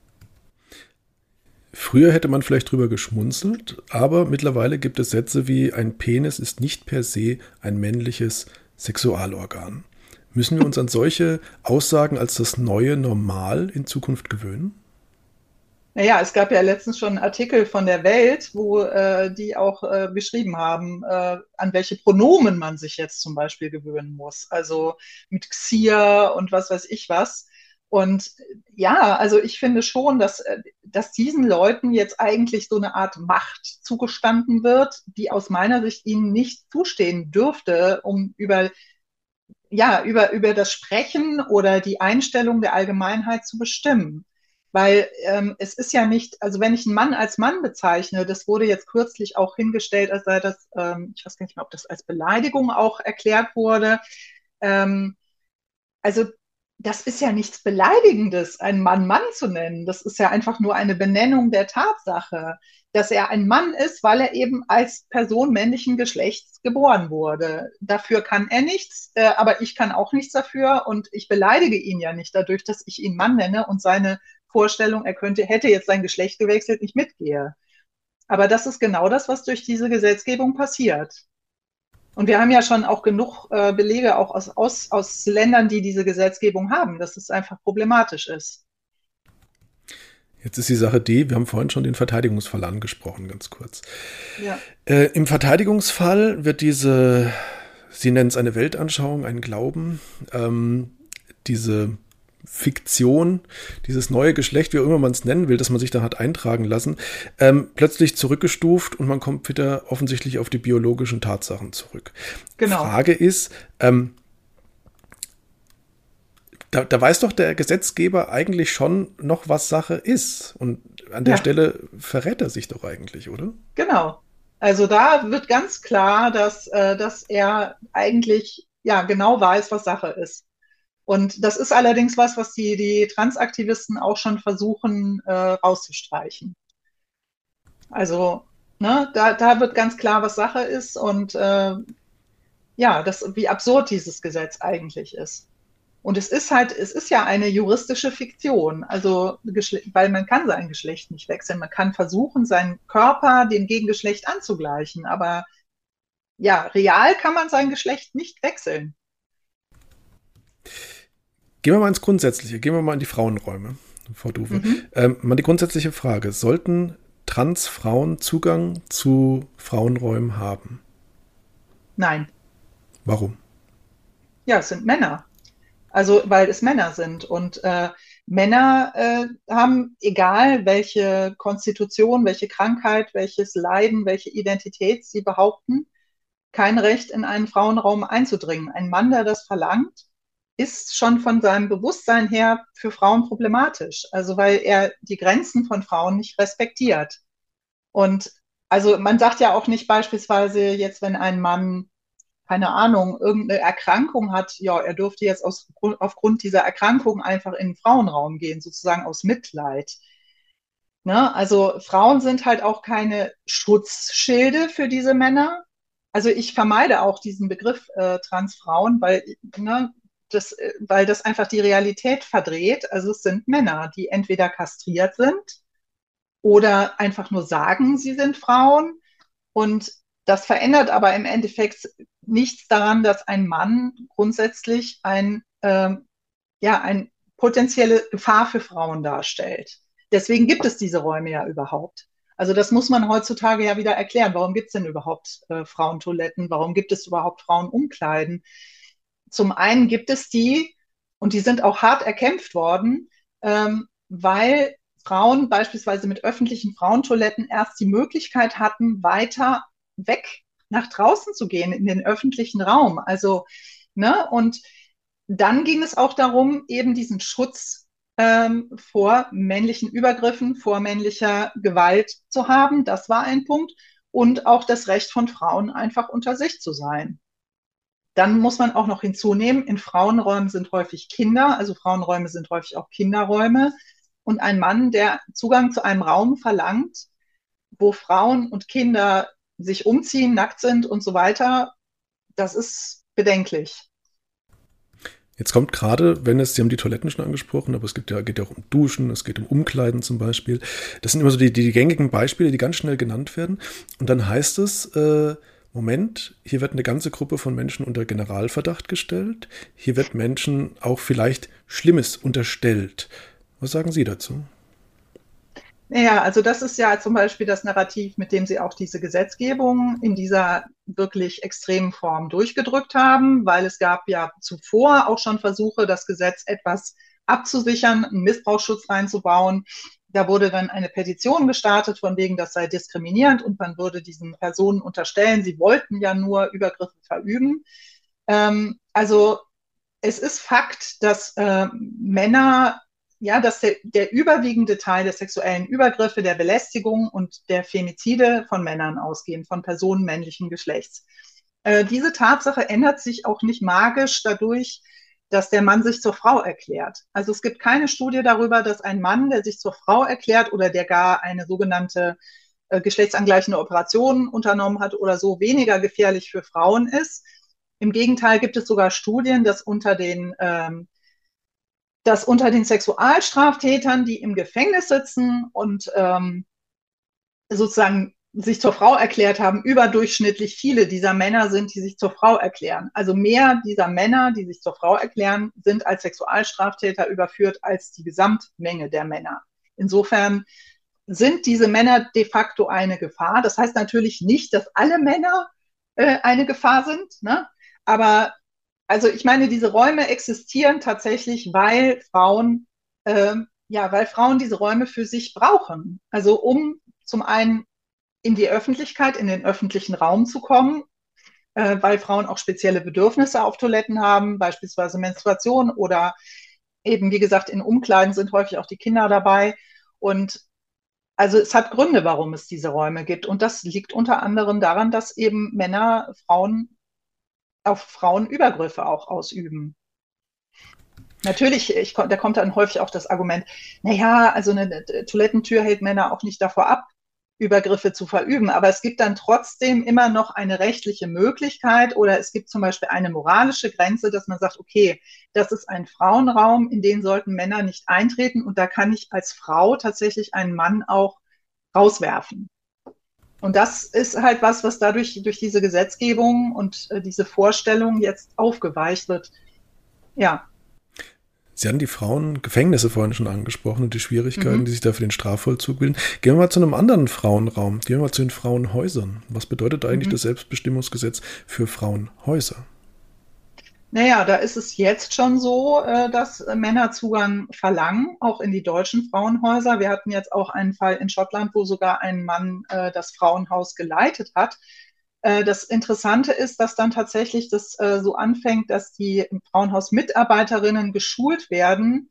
Früher hätte man vielleicht drüber geschmunzelt, aber mittlerweile gibt es Sätze wie ein Penis ist nicht per se ein männliches Sexualorgan. Müssen wir uns an solche Aussagen als das neue Normal in Zukunft gewöhnen? Naja, es gab ja letztens schon einen Artikel von der Welt, wo die auch beschrieben haben, an welche Pronomen man sich jetzt zum Beispiel gewöhnen muss. Also mit Xia und was weiß ich was. Und ja, also ich finde schon, dass diesen Leuten jetzt eigentlich so eine Art Macht zugestanden wird, die aus meiner Sicht ihnen nicht zustehen dürfte, um über das Sprechen oder die Einstellung der Allgemeinheit zu bestimmen. Weil es ist ja nicht, also wenn ich einen Mann als Mann bezeichne, das wurde jetzt kürzlich auch hingestellt, als sei das, ich weiß gar nicht mehr, ob das als Beleidigung auch erklärt wurde. Also das ist ja nichts Beleidigendes, einen Mann Mann zu nennen. Das ist ja einfach nur eine Benennung der Tatsache, dass er ein Mann ist, weil er eben als Person männlichen Geschlechts geboren wurde. Dafür kann er nichts, aber ich kann auch nichts dafür und ich beleidige ihn ja nicht dadurch, dass ich ihn Mann nenne und seine Vorstellung, hätte jetzt sein Geschlecht gewechselt, nicht mitgehe. Aber das ist genau das, was durch diese Gesetzgebung passiert. Und wir haben ja schon auch genug Belege auch aus Ländern, die diese Gesetzgebung haben, dass es einfach problematisch ist. Jetzt ist die Sache die, wir haben vorhin schon den Verteidigungsfall angesprochen, ganz kurz. Ja. Im Verteidigungsfall wird Sie nennen es eine Weltanschauung, einen Glauben, diese Fiktion, dieses neue Geschlecht, wie auch immer man es nennen will, das man sich da hat eintragen lassen, plötzlich zurückgestuft und man kommt wieder offensichtlich auf die biologischen Tatsachen zurück. Genau. Frage ist, da weiß doch der Gesetzgeber eigentlich schon noch, was Sache ist. Und an der Stelle verrät er sich doch eigentlich, oder? Genau. Also da wird ganz klar, dass er eigentlich genau weiß, was Sache ist. Und das ist allerdings was die Transaktivisten auch schon versuchen rauszustreichen. Also da wird ganz klar, was Sache ist und wie absurd dieses Gesetz eigentlich ist. Und es ist ja eine juristische Fiktion, also weil man kann sein Geschlecht nicht wechseln. Man kann versuchen, seinen Körper dem Gegengeschlecht anzugleichen, aber ja, real kann man sein Geschlecht nicht wechseln. Gehen wir mal ins Grundsätzliche, gehen wir mal in die Frauenräume, Frau Duwe. Mal die grundsätzliche Frage, sollten Transfrauen Zugang zu Frauenräumen haben? Nein. Warum? Ja, es sind Männer. Also, weil es Männer sind. Und Männer haben, egal welche Konstitution, welche Krankheit, welches Leiden, welche Identität sie behaupten, kein Recht, in einen Frauenraum einzudringen. Ein Mann, der das verlangt, ist schon von seinem Bewusstsein her für Frauen problematisch. Also, weil er die Grenzen von Frauen nicht respektiert. Und also, man sagt ja auch nicht beispielsweise jetzt, wenn ein Mann keine Ahnung, irgendeine Erkrankung hat, ja, er dürfte jetzt aufgrund dieser Erkrankung einfach in den Frauenraum gehen, sozusagen aus Mitleid. Ne? Also Frauen sind halt auch keine Schutzschilde für diese Männer. Also ich vermeide auch diesen Begriff Transfrauen, weil das einfach die Realität verdreht. Also es sind Männer, die entweder kastriert sind oder einfach nur sagen, sie sind Frauen. Und das verändert aber im Endeffekt nichts daran, dass ein Mann grundsätzlich eine potenzielle Gefahr für Frauen darstellt. Deswegen gibt es diese Räume ja überhaupt. Also das muss man heutzutage ja wieder erklären. Warum gibt es denn überhaupt Frauentoiletten? Warum gibt es überhaupt Frauenumkleiden? Zum einen gibt es die, und die sind auch hart erkämpft worden, weil Frauen beispielsweise mit öffentlichen Frauentoiletten erst die Möglichkeit hatten, weiter weg nach draußen zu gehen in den öffentlichen Raum. Also, ne, und dann ging es auch darum, eben diesen Schutz vor männlichen Übergriffen, vor männlicher Gewalt zu haben. Das war ein Punkt. Und auch das Recht von Frauen, einfach unter sich zu sein. Dann muss man auch noch hinzunehmen, in Frauenräumen sind häufig Kinder, also Frauenräume sind häufig auch Kinderräume. Und ein Mann, der Zugang zu einem Raum verlangt, wo Frauen und Kinder sich umziehen, nackt sind und so weiter, das ist bedenklich. Jetzt kommt gerade, wenn Sie haben die Toiletten schon angesprochen, aber geht ja auch um Duschen, es geht um Umkleiden zum Beispiel. Das sind immer so die gängigen Beispiele, die ganz schnell genannt werden. Und dann heißt es, Moment, hier wird eine ganze Gruppe von Menschen unter Generalverdacht gestellt. Hier wird Menschen auch vielleicht Schlimmes unterstellt. Was sagen Sie dazu? Ja, also das ist ja zum Beispiel das Narrativ, mit dem sie auch diese Gesetzgebung in dieser wirklich extremen Form durchgedrückt haben, weil es gab ja zuvor auch schon Versuche, das Gesetz etwas abzusichern, einen Missbrauchsschutz reinzubauen. Da wurde dann eine Petition gestartet, von wegen, das sei diskriminierend und man würde diesen Personen unterstellen, sie wollten ja nur Übergriffe verüben. Also es ist Fakt, dass Männer, ja, dass der überwiegende Teil der sexuellen Übergriffe, der Belästigung und der Femizide von Männern ausgehen, von Personen männlichen Geschlechts. Diese Tatsache ändert sich auch nicht magisch dadurch, dass der Mann sich zur Frau erklärt. Also es gibt keine Studie darüber, dass ein Mann, der sich zur Frau erklärt oder der gar eine sogenannte geschlechtsangleichende Operation unternommen hat oder so, weniger gefährlich für Frauen ist. Im Gegenteil gibt es sogar Studien, dass unter den Sexualstraftätern, die im Gefängnis sitzen und sozusagen sich zur Frau erklärt haben, überdurchschnittlich viele dieser Männer sind, die sich zur Frau erklären. Also mehr dieser Männer, die sich zur Frau erklären, sind als Sexualstraftäter überführt als die Gesamtmenge der Männer. Insofern sind diese Männer de facto eine Gefahr. Das heißt natürlich nicht, dass alle Männer eine Gefahr sind, ne? Aber also ich meine, diese Räume existieren tatsächlich, weil Frauen diese Räume für sich brauchen. Also um zum einen in die Öffentlichkeit, in den öffentlichen Raum zu kommen, weil Frauen auch spezielle Bedürfnisse auf Toiletten haben, beispielsweise Menstruation oder eben, wie gesagt, in Umkleiden sind häufig auch die Kinder dabei. Und also es hat Gründe, warum es diese Räume gibt. Und das liegt unter anderem daran, dass eben Männer Frauen auf Frauen Übergriffe auch ausüben. Natürlich, da kommt dann häufig auch das Argument, naja, also eine Toilettentür hält Männer auch nicht davor ab, Übergriffe zu verüben. Aber es gibt dann trotzdem immer noch eine rechtliche Möglichkeit oder es gibt zum Beispiel eine moralische Grenze, dass man sagt, okay, das ist ein Frauenraum, in den sollten Männer nicht eintreten und da kann ich als Frau tatsächlich einen Mann auch rauswerfen. Und das ist halt was dadurch durch diese Gesetzgebung und diese Vorstellung jetzt aufgeweicht wird. Ja. Sie hatten die Frauengefängnisse vorhin schon angesprochen und die Schwierigkeiten, die sich da für den Strafvollzug bilden. Gehen wir mal zu einem anderen Frauenraum. Gehen wir mal zu den Frauenhäusern. Was bedeutet eigentlich das Selbstbestimmungsgesetz für Frauenhäuser? Naja, da ist es jetzt schon so, dass Männer Zugang verlangen, auch in die deutschen Frauenhäuser. Wir hatten jetzt auch einen Fall in Schottland, wo sogar ein Mann das Frauenhaus geleitet hat. Das Interessante ist, dass dann tatsächlich das so anfängt, dass die Frauenhaus-Mitarbeiterinnen geschult werden,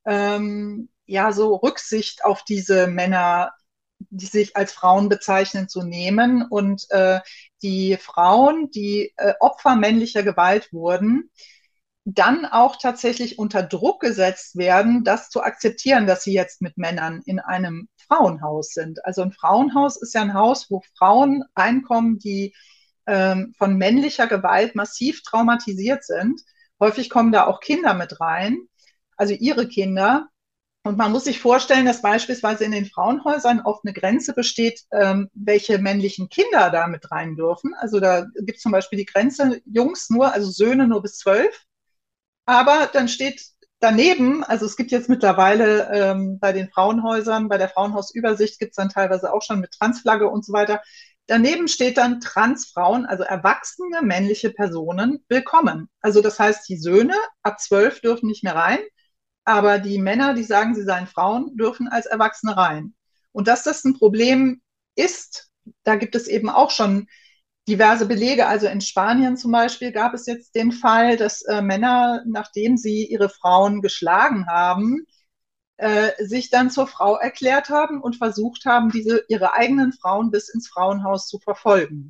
ja, so Rücksicht auf diese Männer, die sich als Frauen bezeichnen, zu nehmen und die Frauen, die Opfer männlicher Gewalt wurden, dann auch tatsächlich unter Druck gesetzt werden, das zu akzeptieren, dass sie jetzt mit Männern in einem Frauenhaus sind. Also ein Frauenhaus ist ja ein Haus, wo Frauen reinkommen, die von männlicher Gewalt massiv traumatisiert sind. Häufig kommen da auch Kinder mit rein, also ihre Kinder. Und man muss sich vorstellen, dass beispielsweise in den Frauenhäusern oft eine Grenze besteht, welche männlichen Kinder da mit rein dürfen. Also da gibt es zum Beispiel die Grenze, Jungs nur, also Söhne nur bis 12. Aber dann steht daneben, also es gibt jetzt mittlerweile bei den Frauenhäusern, bei der Frauenhausübersicht gibt es dann teilweise auch schon mit Transflagge und so weiter. Daneben steht dann Transfrauen, also erwachsene männliche Personen, willkommen. Also das heißt, die Söhne ab 12 dürfen nicht mehr rein, aber die Männer, die sagen, sie seien Frauen, dürfen als Erwachsene rein. Und dass das ein Problem ist, da gibt es eben auch schon diverse Belege. Also in Spanien zum Beispiel gab es jetzt den Fall, dass Männer, nachdem sie ihre Frauen geschlagen haben, sich dann zur Frau erklärt haben und versucht haben, ihre eigenen Frauen bis ins Frauenhaus zu verfolgen.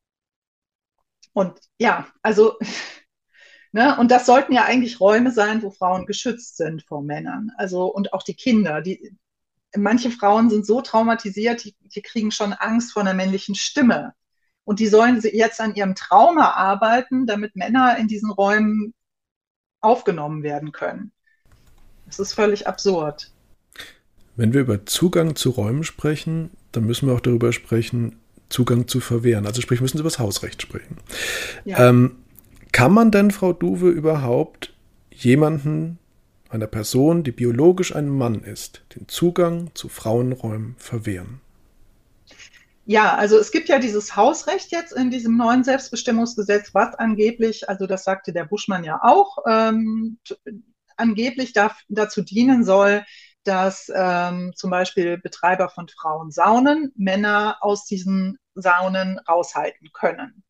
Und ja, also ne, und das sollten ja eigentlich Räume sein, wo Frauen geschützt sind vor Männern. Also und auch die Kinder. Manche Frauen sind so traumatisiert, die kriegen schon Angst vor einer männlichen Stimme. Und die sollen jetzt an ihrem Trauma arbeiten, damit Männer in diesen Räumen aufgenommen werden können. Das ist völlig absurd. Wenn wir über Zugang zu Räumen sprechen, dann müssen wir auch darüber sprechen, Zugang zu verwehren. Also sprich, müssen Sie über das Hausrecht sprechen. Ja. Kann man denn, Frau Duwe, überhaupt jemanden, einer Person, die biologisch ein Mann ist, den Zugang zu Frauenräumen verwehren? Ja, also es gibt ja dieses Hausrecht jetzt in diesem neuen Selbstbestimmungsgesetz, was angeblich, also das sagte der Buschmann ja auch, angeblich dazu dienen soll, dass zum Beispiel Betreiber von Frauensaunen Männer aus diesen Saunen raushalten können.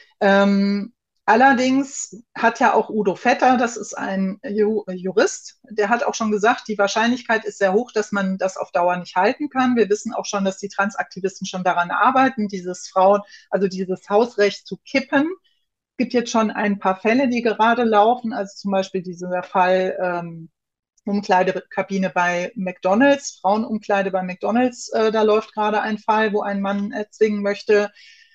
Allerdings hat ja auch Udo Vetter, das ist ein Jurist, der hat auch schon gesagt, die Wahrscheinlichkeit ist sehr hoch, dass man das auf Dauer nicht halten kann. Wir wissen auch schon, dass die Transaktivisten schon daran arbeiten, dieses Hausrecht zu kippen. Es gibt jetzt schon ein paar Fälle, die gerade laufen, also zum Beispiel dieser Fall Umkleidekabine bei McDonald's, Frauenumkleide bei McDonald's, da läuft gerade ein Fall, wo ein Mann erzwingen möchte,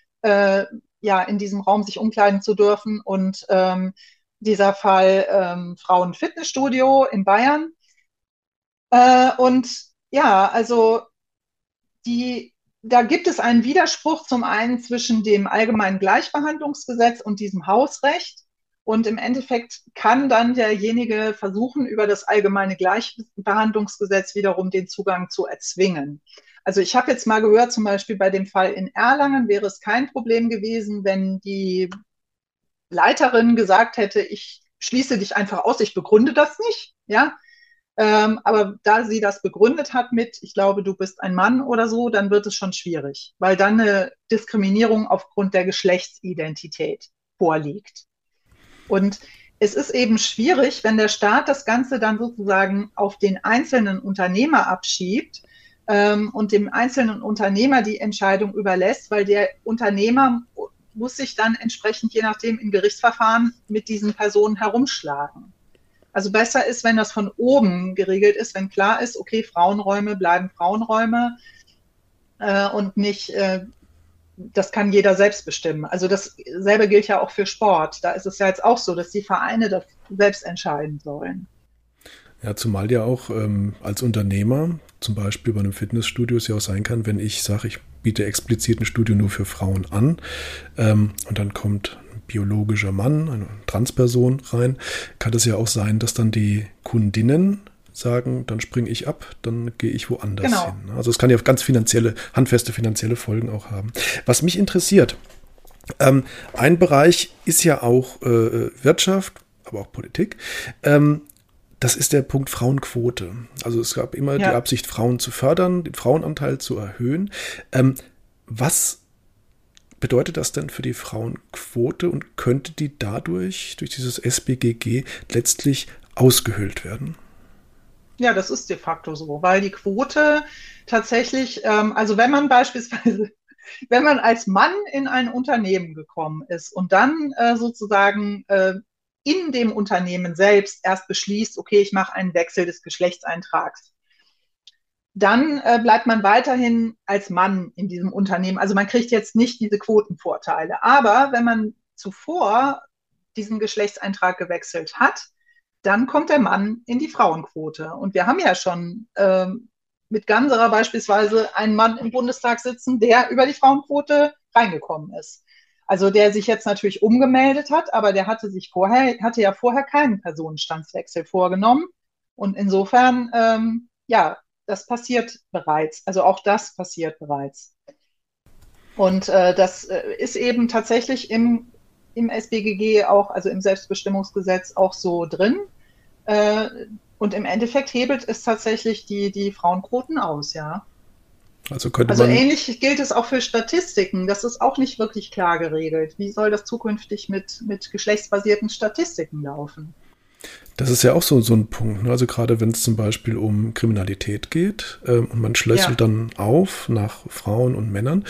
ja, in diesem Raum sich umkleiden zu dürfen. Und dieser Fall Frauenfitnessstudio in Bayern. Und ja, also da gibt es einen Widerspruch zum einen zwischen dem allgemeinen Gleichbehandlungsgesetz und diesem Hausrecht. Und im Endeffekt kann dann derjenige versuchen, über das allgemeine Gleichbehandlungsgesetz wiederum den Zugang zu erzwingen. Also ich habe jetzt mal gehört, zum Beispiel bei dem Fall in Erlangen wäre es kein Problem gewesen, wenn die Leiterin gesagt hätte, ich schließe dich einfach aus, ich begründe das nicht, ja. Aber da sie das begründet hat mit, ich glaube, du bist ein Mann oder so, dann wird es schon schwierig, weil dann eine Diskriminierung aufgrund der Geschlechtsidentität vorliegt. Und es ist eben schwierig, wenn der Staat das Ganze dann sozusagen auf den einzelnen Unternehmer abschiebt und dem einzelnen Unternehmer die Entscheidung überlässt, weil der Unternehmer muss sich dann entsprechend, je nachdem, im Gerichtsverfahren mit diesen Personen herumschlagen. Also besser ist, wenn das von oben geregelt ist, wenn klar ist, okay, Frauenräume bleiben Frauenräume und nicht, das kann jeder selbst bestimmen. Also dasselbe gilt ja auch für Sport. Da ist es ja jetzt auch so, dass die Vereine das selbst entscheiden sollen. Ja, zumal ja auch als Unternehmer, zum Beispiel bei einem Fitnessstudio, es ja auch sein kann, wenn ich sage, ich biete explizit ein Studio nur für Frauen an und dann kommt ein biologischer Mann, eine Transperson rein, kann es ja auch sein, dass dann die Kundinnen sagen, dann springe ich ab, dann gehe ich woanders hin. Also es kann ja ganz handfeste finanzielle Folgen auch haben. Was mich interessiert, ein Bereich ist ja auch Wirtschaft, aber auch Politik. Das ist der Punkt Frauenquote. Also es gab immer die Absicht, Frauen zu fördern, den Frauenanteil zu erhöhen. Was bedeutet das denn für die Frauenquote und könnte die dadurch, durch dieses SBGG, letztlich ausgehöhlt werden? Ja, das ist de facto so, weil die Quote tatsächlich, also wenn man beispielsweise, wenn man als Mann in ein Unternehmen gekommen ist und dann sozusagen in dem Unternehmen selbst erst beschließt, okay, ich mache einen Wechsel des Geschlechtseintrags, dann bleibt man weiterhin als Mann in diesem Unternehmen. Also man kriegt jetzt nicht diese Quotenvorteile. Aber wenn man zuvor diesen Geschlechtseintrag gewechselt hat, dann kommt der Mann in die Frauenquote. Und wir haben ja schon mit Ganserer beispielsweise einen Mann im Bundestag sitzen, der über die Frauenquote reingekommen ist. Also der sich jetzt natürlich umgemeldet hat, aber der hatte ja vorher keinen Personenstandswechsel vorgenommen. Und insofern, das passiert bereits. Also auch das passiert bereits. Und das ist eben tatsächlich im SBGG auch, also im Selbstbestimmungsgesetz auch so drin. Und im Endeffekt hebelt es tatsächlich die Frauenquoten aus, ja. Also ähnlich gilt es auch für Statistiken. Das ist auch nicht wirklich klar geregelt. Wie soll das zukünftig mit geschlechtsbasierten Statistiken laufen? Das ist ja auch so ein Punkt. Ne? Also gerade wenn es zum Beispiel um Kriminalität geht und man schlüsselt dann auf nach Frauen und Männern.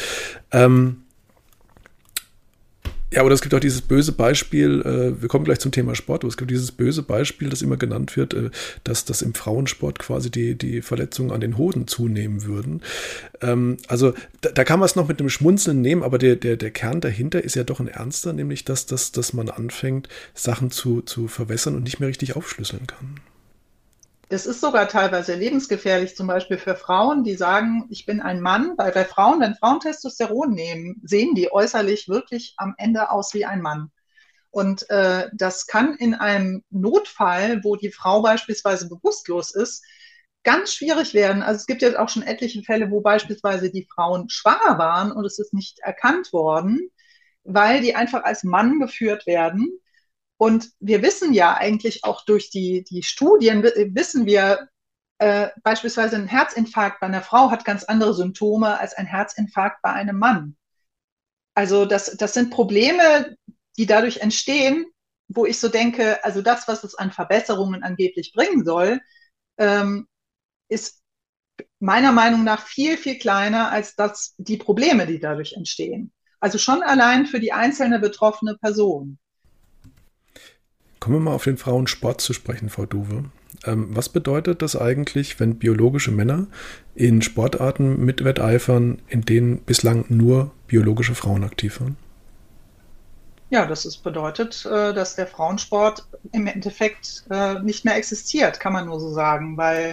Ja, oder es gibt auch dieses böse Beispiel, wir kommen gleich zum Thema Sport, aber es gibt dieses böse Beispiel, das immer genannt wird, dass das im Frauensport quasi die Verletzungen an den Hoden zunehmen würden. Also da kann man es noch mit einem Schmunzeln nehmen, aber der Kern dahinter ist ja doch ein ernster, nämlich dass man anfängt, Sachen zu verwässern und nicht mehr richtig aufschlüsseln kann. Das ist sogar teilweise lebensgefährlich, zum Beispiel für Frauen, die sagen, ich bin ein Mann, weil bei Frauen, wenn Frauen Testosteron nehmen, sehen die äußerlich wirklich am Ende aus wie ein Mann. Und das kann in einem Notfall, wo die Frau beispielsweise bewusstlos ist, ganz schwierig werden. Also es gibt jetzt auch schon etliche Fälle, wo beispielsweise die Frauen schwanger waren und es ist nicht erkannt worden, weil die einfach als Mann geführt werden. Und wir wissen ja eigentlich auch durch die Studien, wissen wir, beispielsweise ein Herzinfarkt bei einer Frau hat ganz andere Symptome als ein Herzinfarkt bei einem Mann. Also das sind Probleme, die dadurch entstehen, wo ich so denke, also das, was es an Verbesserungen angeblich bringen soll, ist meiner Meinung nach viel, viel kleiner als die Probleme, die dadurch entstehen. Also schon allein für die einzelne betroffene Person. Kommen wir mal auf den Frauensport zu sprechen, Frau Duwe. Was bedeutet das eigentlich, wenn biologische Männer in Sportarten mitwetteifern, in denen bislang nur biologische Frauen aktiv waren? Ja, bedeutet, dass der Frauensport im Endeffekt nicht mehr existiert, kann man nur so sagen, weil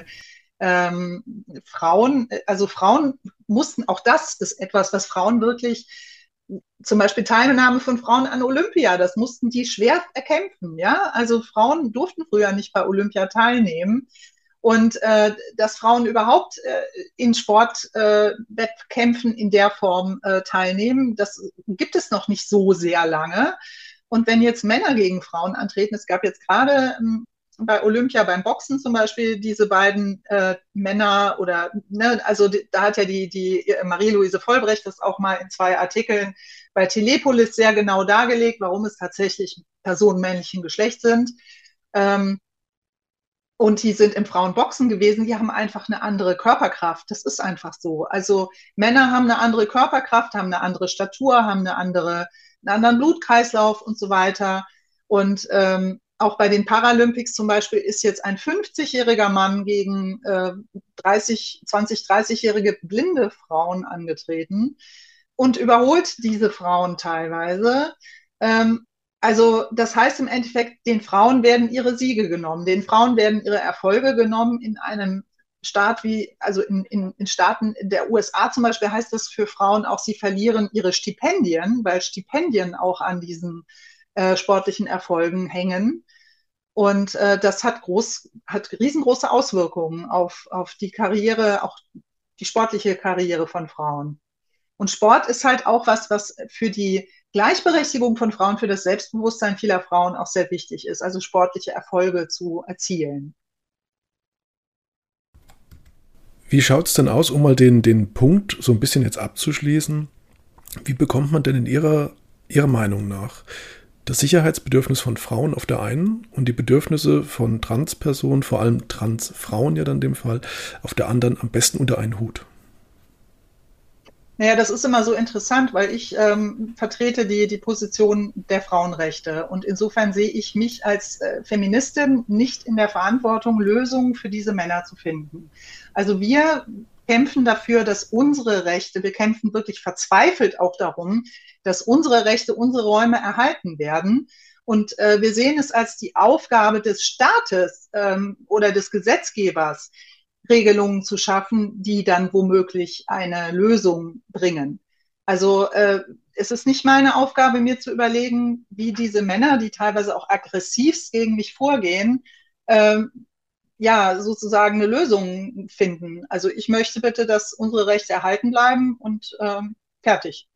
Frauen mussten, auch das ist etwas, was Frauen wirklich, zum Beispiel Teilnahme von Frauen an Olympia, das mussten die schwer erkämpfen, ja. Also Frauen durften früher nicht bei Olympia teilnehmen. Und dass Frauen überhaupt in Sportwettkämpfen in der Form teilnehmen, das gibt es noch nicht so sehr lange. Und wenn jetzt Männer gegen Frauen antreten, es gab jetzt gerade bei Olympia, beim Boxen zum Beispiel, diese beiden Männer oder, ne, also da hat ja die Marie-Louise Vollbrecht das auch mal in 2 Artikeln bei Telepolis sehr genau dargelegt, warum es tatsächlich Personen männlichen Geschlechts sind. Und die sind im Frauenboxen gewesen, die haben einfach eine andere Körperkraft. Das ist einfach so. Also Männer haben eine andere Körperkraft, haben eine andere Statur, haben einen anderen Blutkreislauf und so weiter. Und auch bei den Paralympics zum Beispiel ist jetzt ein 50-jähriger Mann gegen 30-jährige blinde Frauen angetreten und überholt diese Frauen teilweise. Also das heißt im Endeffekt, den Frauen werden ihre Siege genommen, den Frauen werden ihre Erfolge genommen in einem Staat also in Staaten der USA zum Beispiel heißt das für Frauen auch, sie verlieren ihre Stipendien, weil Stipendien auch an diesen sportlichen Erfolgen hängen. Und das hat riesengroße Auswirkungen auf die Karriere, auch die sportliche Karriere von Frauen. Und Sport ist halt auch was für die Gleichberechtigung von Frauen, für das Selbstbewusstsein vieler Frauen auch sehr wichtig ist, also sportliche Erfolge zu erzielen. Wie schaut es denn aus, um mal den Punkt so ein bisschen jetzt abzuschließen? Wie bekommt man denn Ihrer Meinung nach das Sicherheitsbedürfnis von Frauen auf der einen und die Bedürfnisse von Transpersonen, vor allem Transfrauen ja dann in dem Fall, auf der anderen am besten unter einen Hut? Naja, das ist immer so interessant, weil ich vertrete die Position der Frauenrechte. Und insofern sehe ich mich als Feministin nicht in der Verantwortung, Lösungen für diese Männer zu finden. Also wir kämpfen dafür, dass unsere Rechte, wir kämpfen wirklich verzweifelt auch darum, dass unsere Rechte, unsere Räume erhalten werden. Und wir sehen es als die Aufgabe des Staates oder des Gesetzgebers, Regelungen zu schaffen, die dann womöglich eine Lösung bringen. Also es ist nicht meine Aufgabe, mir zu überlegen, wie diese Männer, die teilweise auch aggressivst gegen mich vorgehen, ja, sozusagen eine Lösung finden. Also ich möchte bitte, dass unsere Rechte erhalten bleiben und fertig.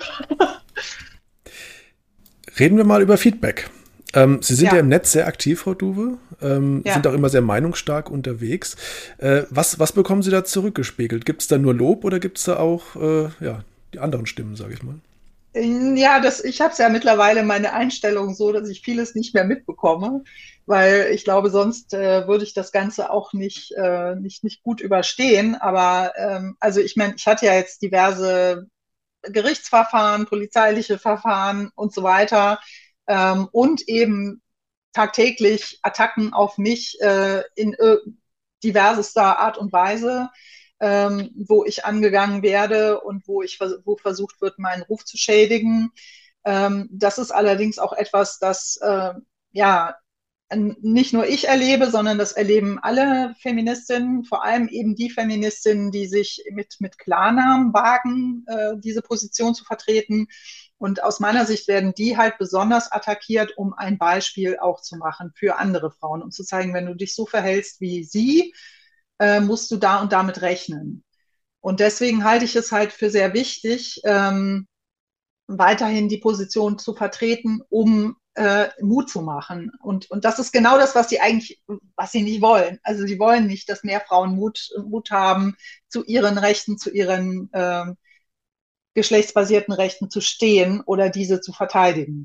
Reden wir mal über Feedback. Sie sind ja im Ja, Netz sehr aktiv, Frau Duwe, sind ja. auch immer sehr meinungsstark unterwegs. Was bekommen Sie da zurückgespiegelt? Gibt es da nur Lob oder gibt es da auch ja, die anderen Stimmen, sage ich mal? Ja, ich habe es ja mittlerweile meine Einstellung so, dass ich vieles nicht mehr mitbekomme, weil ich glaube, sonst würde ich das Ganze auch nicht gut überstehen. Aber also ich meine, ich hatte ja jetzt diverse Gerichtsverfahren, polizeiliche Verfahren und so weiter und eben tagtäglich Attacken auf mich in diversester Art und Weise, wo ich angegangen werde und wo versucht wird, meinen Ruf zu schädigen. Das ist allerdings auch etwas, das ja nicht nur ich erlebe, sondern das erleben alle Feministinnen, vor allem eben die Feministinnen, die sich mit Klarnamen wagen, diese Position zu vertreten. Und aus meiner Sicht werden die halt besonders attackiert, um ein Beispiel auch zu machen für andere Frauen, um zu zeigen, wenn du dich so verhältst wie sie, musst du da und damit rechnen. Und deswegen halte ich es halt für sehr wichtig, weiterhin die Position zu vertreten, um Mut zu machen. Und das ist genau das, was sie nicht wollen. Also sie wollen nicht, dass mehr Frauen Mut haben, zu ihren Rechten, zu ihren geschlechtsbasierten Rechten zu stehen oder diese zu verteidigen.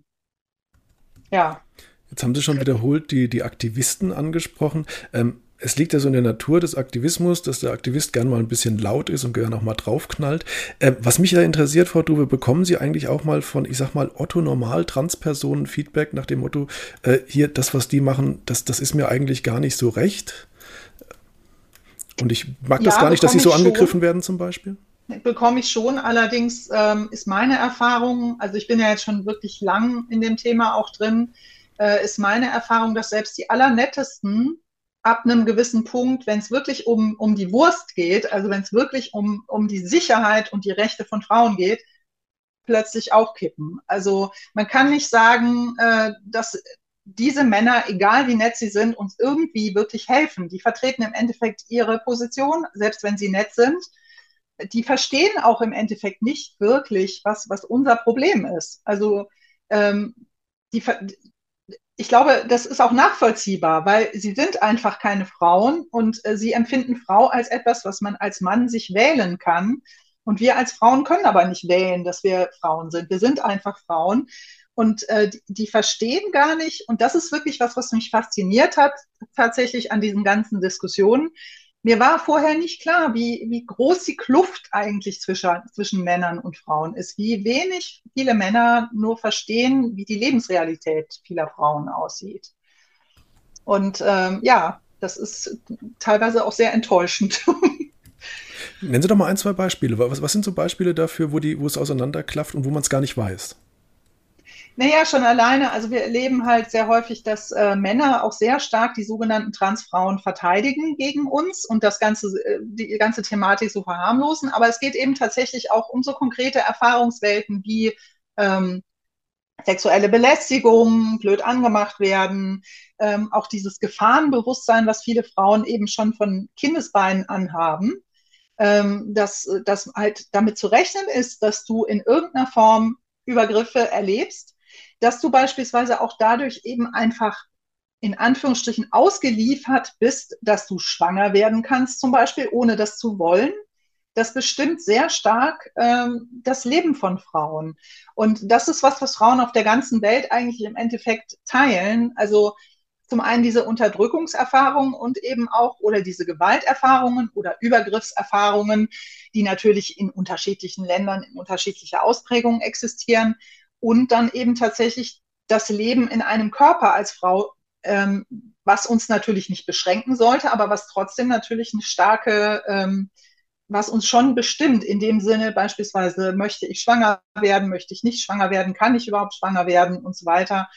Ja. Jetzt haben Sie schon wiederholt die Aktivisten angesprochen. Es liegt ja so in der Natur des Aktivismus, dass der Aktivist gern mal ein bisschen laut ist und gern auch mal draufknallt. Was mich da interessiert, Frau Duwe, bekommen Sie eigentlich auch mal von, ich sag mal, Otto-Normal-Trans-Personen Feedback nach dem Motto, hier, das, was die machen, das ist mir eigentlich gar nicht so recht? Und ich mag das Ja, gar nicht, dass sie so angegriffen werden zum Beispiel. bekomme ich schon. Allerdings ist meine Erfahrung, also ich bin ja jetzt schon wirklich lang in dem Thema auch drin, ist meine Erfahrung, dass selbst die Allernettesten ab einem gewissen Punkt, wenn es wirklich um die Wurst geht, also wenn es wirklich um die Sicherheit und die Rechte von Frauen geht, plötzlich auch kippen. Also man kann nicht sagen, dass diese Männer, egal wie nett sie sind, uns irgendwie wirklich helfen. Die vertreten im Endeffekt ihre Position, selbst wenn sie nett sind. Die verstehen auch im Endeffekt nicht wirklich, was unser Problem ist. Also ähm, die, ich glaube, das ist auch nachvollziehbar, weil sie sind einfach keine Frauen und sie empfinden Frau als etwas, was man als Mann sich wählen kann. Und wir als Frauen können aber nicht wählen, dass wir Frauen sind. Wir sind einfach Frauen. Und die verstehen gar nicht, und das ist wirklich was mich fasziniert hat, tatsächlich an diesen ganzen Diskussionen. Mir war vorher nicht klar, wie groß die Kluft eigentlich zwischen Männern und Frauen ist, wie wenig viele Männer nur verstehen, wie die Lebensrealität vieler Frauen aussieht. Und ja, das ist teilweise auch sehr enttäuschend. Nennen Sie doch mal ein, zwei Beispiele. Was sind so Beispiele dafür, wo es auseinanderklafft und wo man es gar nicht weiß? Naja, schon alleine, also wir erleben halt sehr häufig, dass Männer auch sehr stark die sogenannten Transfrauen verteidigen gegen uns und die ganze Thematik so verharmlosen. Aber es geht eben tatsächlich auch um so konkrete Erfahrungswelten wie ähm, sexuelle Belästigung, blöd angemacht werden, auch dieses Gefahrenbewusstsein, was viele Frauen eben schon von Kindesbeinen anhaben, dass halt damit zu rechnen ist, dass du in irgendeiner Form Übergriffe erlebst, dass du beispielsweise auch dadurch eben einfach in Anführungsstrichen ausgeliefert bist, dass du schwanger werden kannst, zum Beispiel, ohne das zu wollen. Das bestimmt sehr stark das Leben von Frauen. Und das ist was, was Frauen auf der ganzen Welt eigentlich im Endeffekt teilen. Also zum einen diese Unterdrückungserfahrungen und eben auch oder diese Gewalterfahrungen oder Übergriffserfahrungen, die natürlich in unterschiedlichen Ländern in unterschiedlicher Ausprägung existieren und dann eben tatsächlich das Leben in einem Körper als Frau, was uns natürlich nicht beschränken sollte, aber was trotzdem natürlich eine starke, was uns schon bestimmt, in dem Sinne beispielsweise, möchte ich schwanger werden, möchte ich nicht schwanger werden, kann ich überhaupt schwanger werden und so weiter.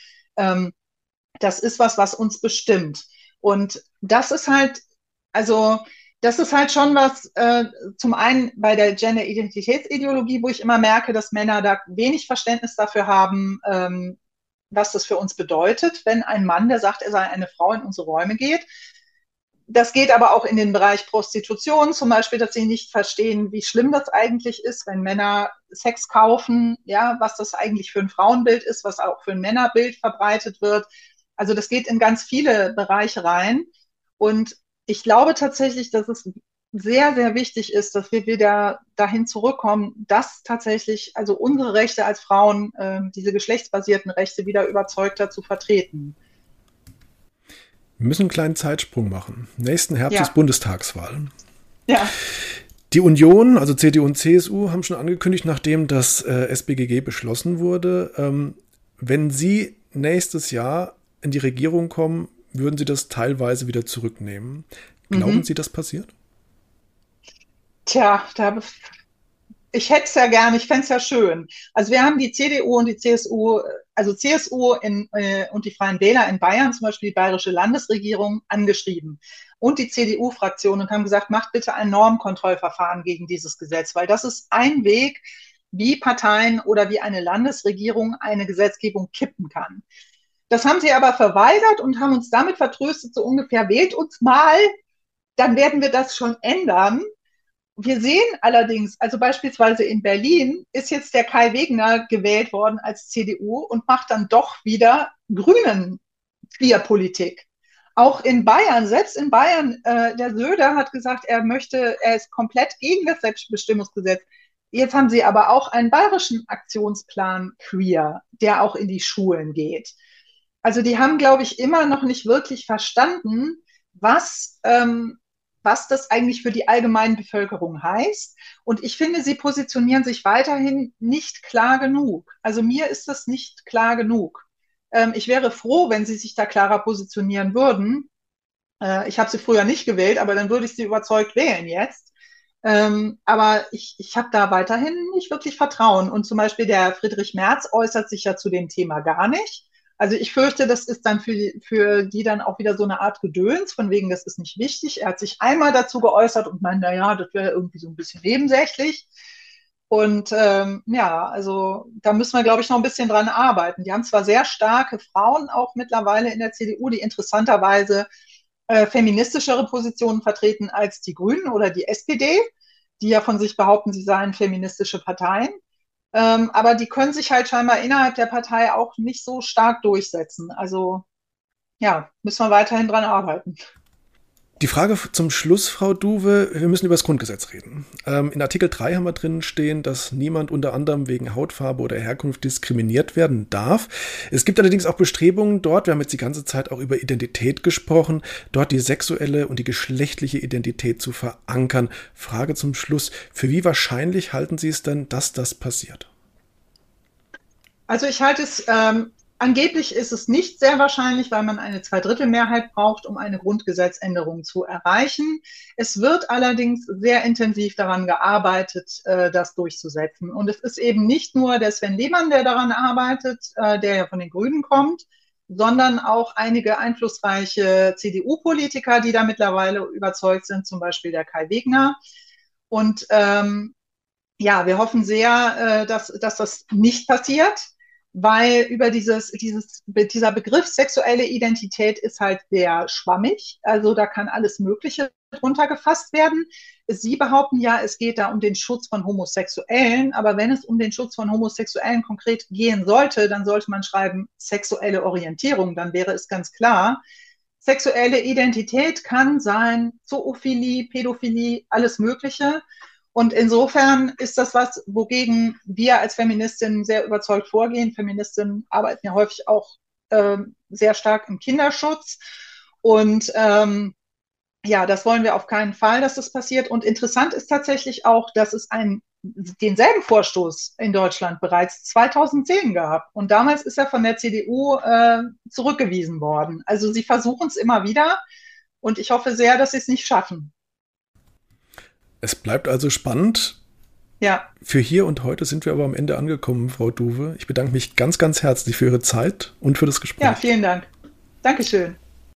Das ist was, was uns bestimmt. Und das ist halt, also das ist halt schon was, zum einen bei der Gender-Identitätsideologie, wo ich immer merke, dass Männer da wenig Verständnis dafür haben, was das für uns bedeutet, wenn ein Mann, der sagt, er sei eine Frau, in unsere Räume geht. Das geht aber auch in den Bereich Prostitution zum Beispiel, dass sie nicht verstehen, wie schlimm das eigentlich ist, wenn Männer Sex kaufen, ja, was das eigentlich für ein Frauenbild ist, was auch für ein Männerbild verbreitet wird. Also das geht in ganz viele Bereiche rein. Und ich glaube tatsächlich, dass es sehr, sehr wichtig ist, dass wir wieder dahin zurückkommen, dass tatsächlich also unsere Rechte als Frauen, diese geschlechtsbasierten Rechte wieder überzeugter zu vertreten. Wir müssen einen kleinen Zeitsprung machen. Nächsten Herbst ist Ja, Bundestagswahl. ja. Die Union, also CDU und CSU, haben schon angekündigt, nachdem das SBGG beschlossen wurde, wenn sie nächstes Jahr in die Regierung kommen, würden sie das teilweise wieder zurücknehmen. Glauben Mhm. Sie, das passiert? Tja, ich hätte es ja gern, ich fände es ja schön. Also wir haben die CDU und die CSU, also CSU und die Freien Wähler in Bayern, zum Beispiel die bayerische Landesregierung, angeschrieben und die CDU-Fraktion und haben gesagt, macht bitte ein Normkontrollverfahren gegen dieses Gesetz, weil das ist ein Weg, wie Parteien oder wie eine Landesregierung eine Gesetzgebung kippen kann. Das haben sie aber verweigert und haben uns damit vertröstet, so ungefähr, wählt uns mal, dann werden wir das schon ändern. Wir sehen allerdings, also beispielsweise in Berlin ist jetzt der Kai Wegner gewählt worden als CDU und macht dann doch wieder Grünen Queerpolitik. Auch in Bayern, selbst in Bayern, der Söder hat gesagt, er ist komplett gegen das Selbstbestimmungsgesetz. Jetzt haben sie aber auch einen bayerischen Aktionsplan Queer, der auch in die Schulen geht. Also die haben, glaube ich, immer noch nicht wirklich verstanden, was, was das eigentlich für die allgemeine Bevölkerung heißt. Und ich finde, sie positionieren sich weiterhin nicht klar genug. Also mir ist das nicht klar genug. Ich wäre froh, wenn sie sich da klarer positionieren würden. Ich habe sie früher nicht gewählt, aber dann würde ich sie überzeugt wählen jetzt. Aber ich habe da weiterhin nicht wirklich Vertrauen. Und zum Beispiel der Friedrich Merz äußert sich ja zu dem Thema gar nicht. Also ich fürchte, das ist dann für die dann auch wieder so eine Art Gedöns, von wegen, das ist nicht wichtig. Er hat sich einmal dazu geäußert und meint, naja, das wäre irgendwie so ein bisschen nebensächlich. Und ja, also da müssen wir, glaube ich, noch ein bisschen dran arbeiten. Die haben zwar sehr starke Frauen auch mittlerweile in der CDU, die interessanterweise feministischere Positionen vertreten als die Grünen oder die SPD, die ja von sich behaupten, sie seien feministische Parteien. Aber die können sich halt scheinbar innerhalb der Partei auch nicht so stark durchsetzen. Also ja, müssen wir weiterhin dran arbeiten. Die Frage zum Schluss, Frau Duwe, wir müssen über das Grundgesetz reden. In Artikel 3 haben wir drin stehen, dass niemand unter anderem wegen Hautfarbe oder Herkunft diskriminiert werden darf. Es gibt allerdings auch Bestrebungen dort, wir haben jetzt die ganze Zeit auch über Identität gesprochen, dort die sexuelle und die geschlechtliche Identität zu verankern. Frage zum Schluss, für wie wahrscheinlich halten Sie es denn, dass das passiert? Also ich halte es, angeblich ist es nicht sehr wahrscheinlich, weil man eine Zweidrittelmehrheit braucht, um eine Grundgesetzänderung zu erreichen. Es wird allerdings sehr intensiv daran gearbeitet, das durchzusetzen. Und es ist eben nicht nur der Sven Lehmann, der daran arbeitet, der ja von den Grünen kommt, sondern auch einige einflussreiche CDU-Politiker, die da mittlerweile überzeugt sind, zum Beispiel der Kai Wegner. Und ja, wir hoffen sehr, dass das nicht passiert. weil über dieser Begriff sexuelle Identität ist halt sehr schwammig. Also da kann alles Mögliche drunter gefasst werden. Sie behaupten ja, es geht da um den Schutz von Homosexuellen, aber wenn es um den Schutz von Homosexuellen konkret gehen sollte, dann sollte man schreiben sexuelle Orientierung, dann wäre es ganz klar. Sexuelle Identität kann sein Zoophilie, Pädophilie, alles Mögliche. Und insofern ist das was, wogegen wir als Feministinnen sehr überzeugt vorgehen. Feministinnen arbeiten ja häufig auch sehr stark im Kinderschutz. Und ja, das wollen wir auf keinen Fall, dass das passiert. Und interessant ist tatsächlich auch, dass es denselben Vorstoß in Deutschland bereits 2010 gab. Und damals ist er von der CDU zurückgewiesen worden. Also sie versuchen es immer wieder. Und ich hoffe sehr, dass sie es nicht schaffen. Es bleibt also spannend. Ja. Für hier und heute sind wir aber am Ende angekommen, Frau Duwe. Ich bedanke mich ganz, ganz herzlich für Ihre Zeit und für das Gespräch. Ja, vielen Dank. Dankeschön.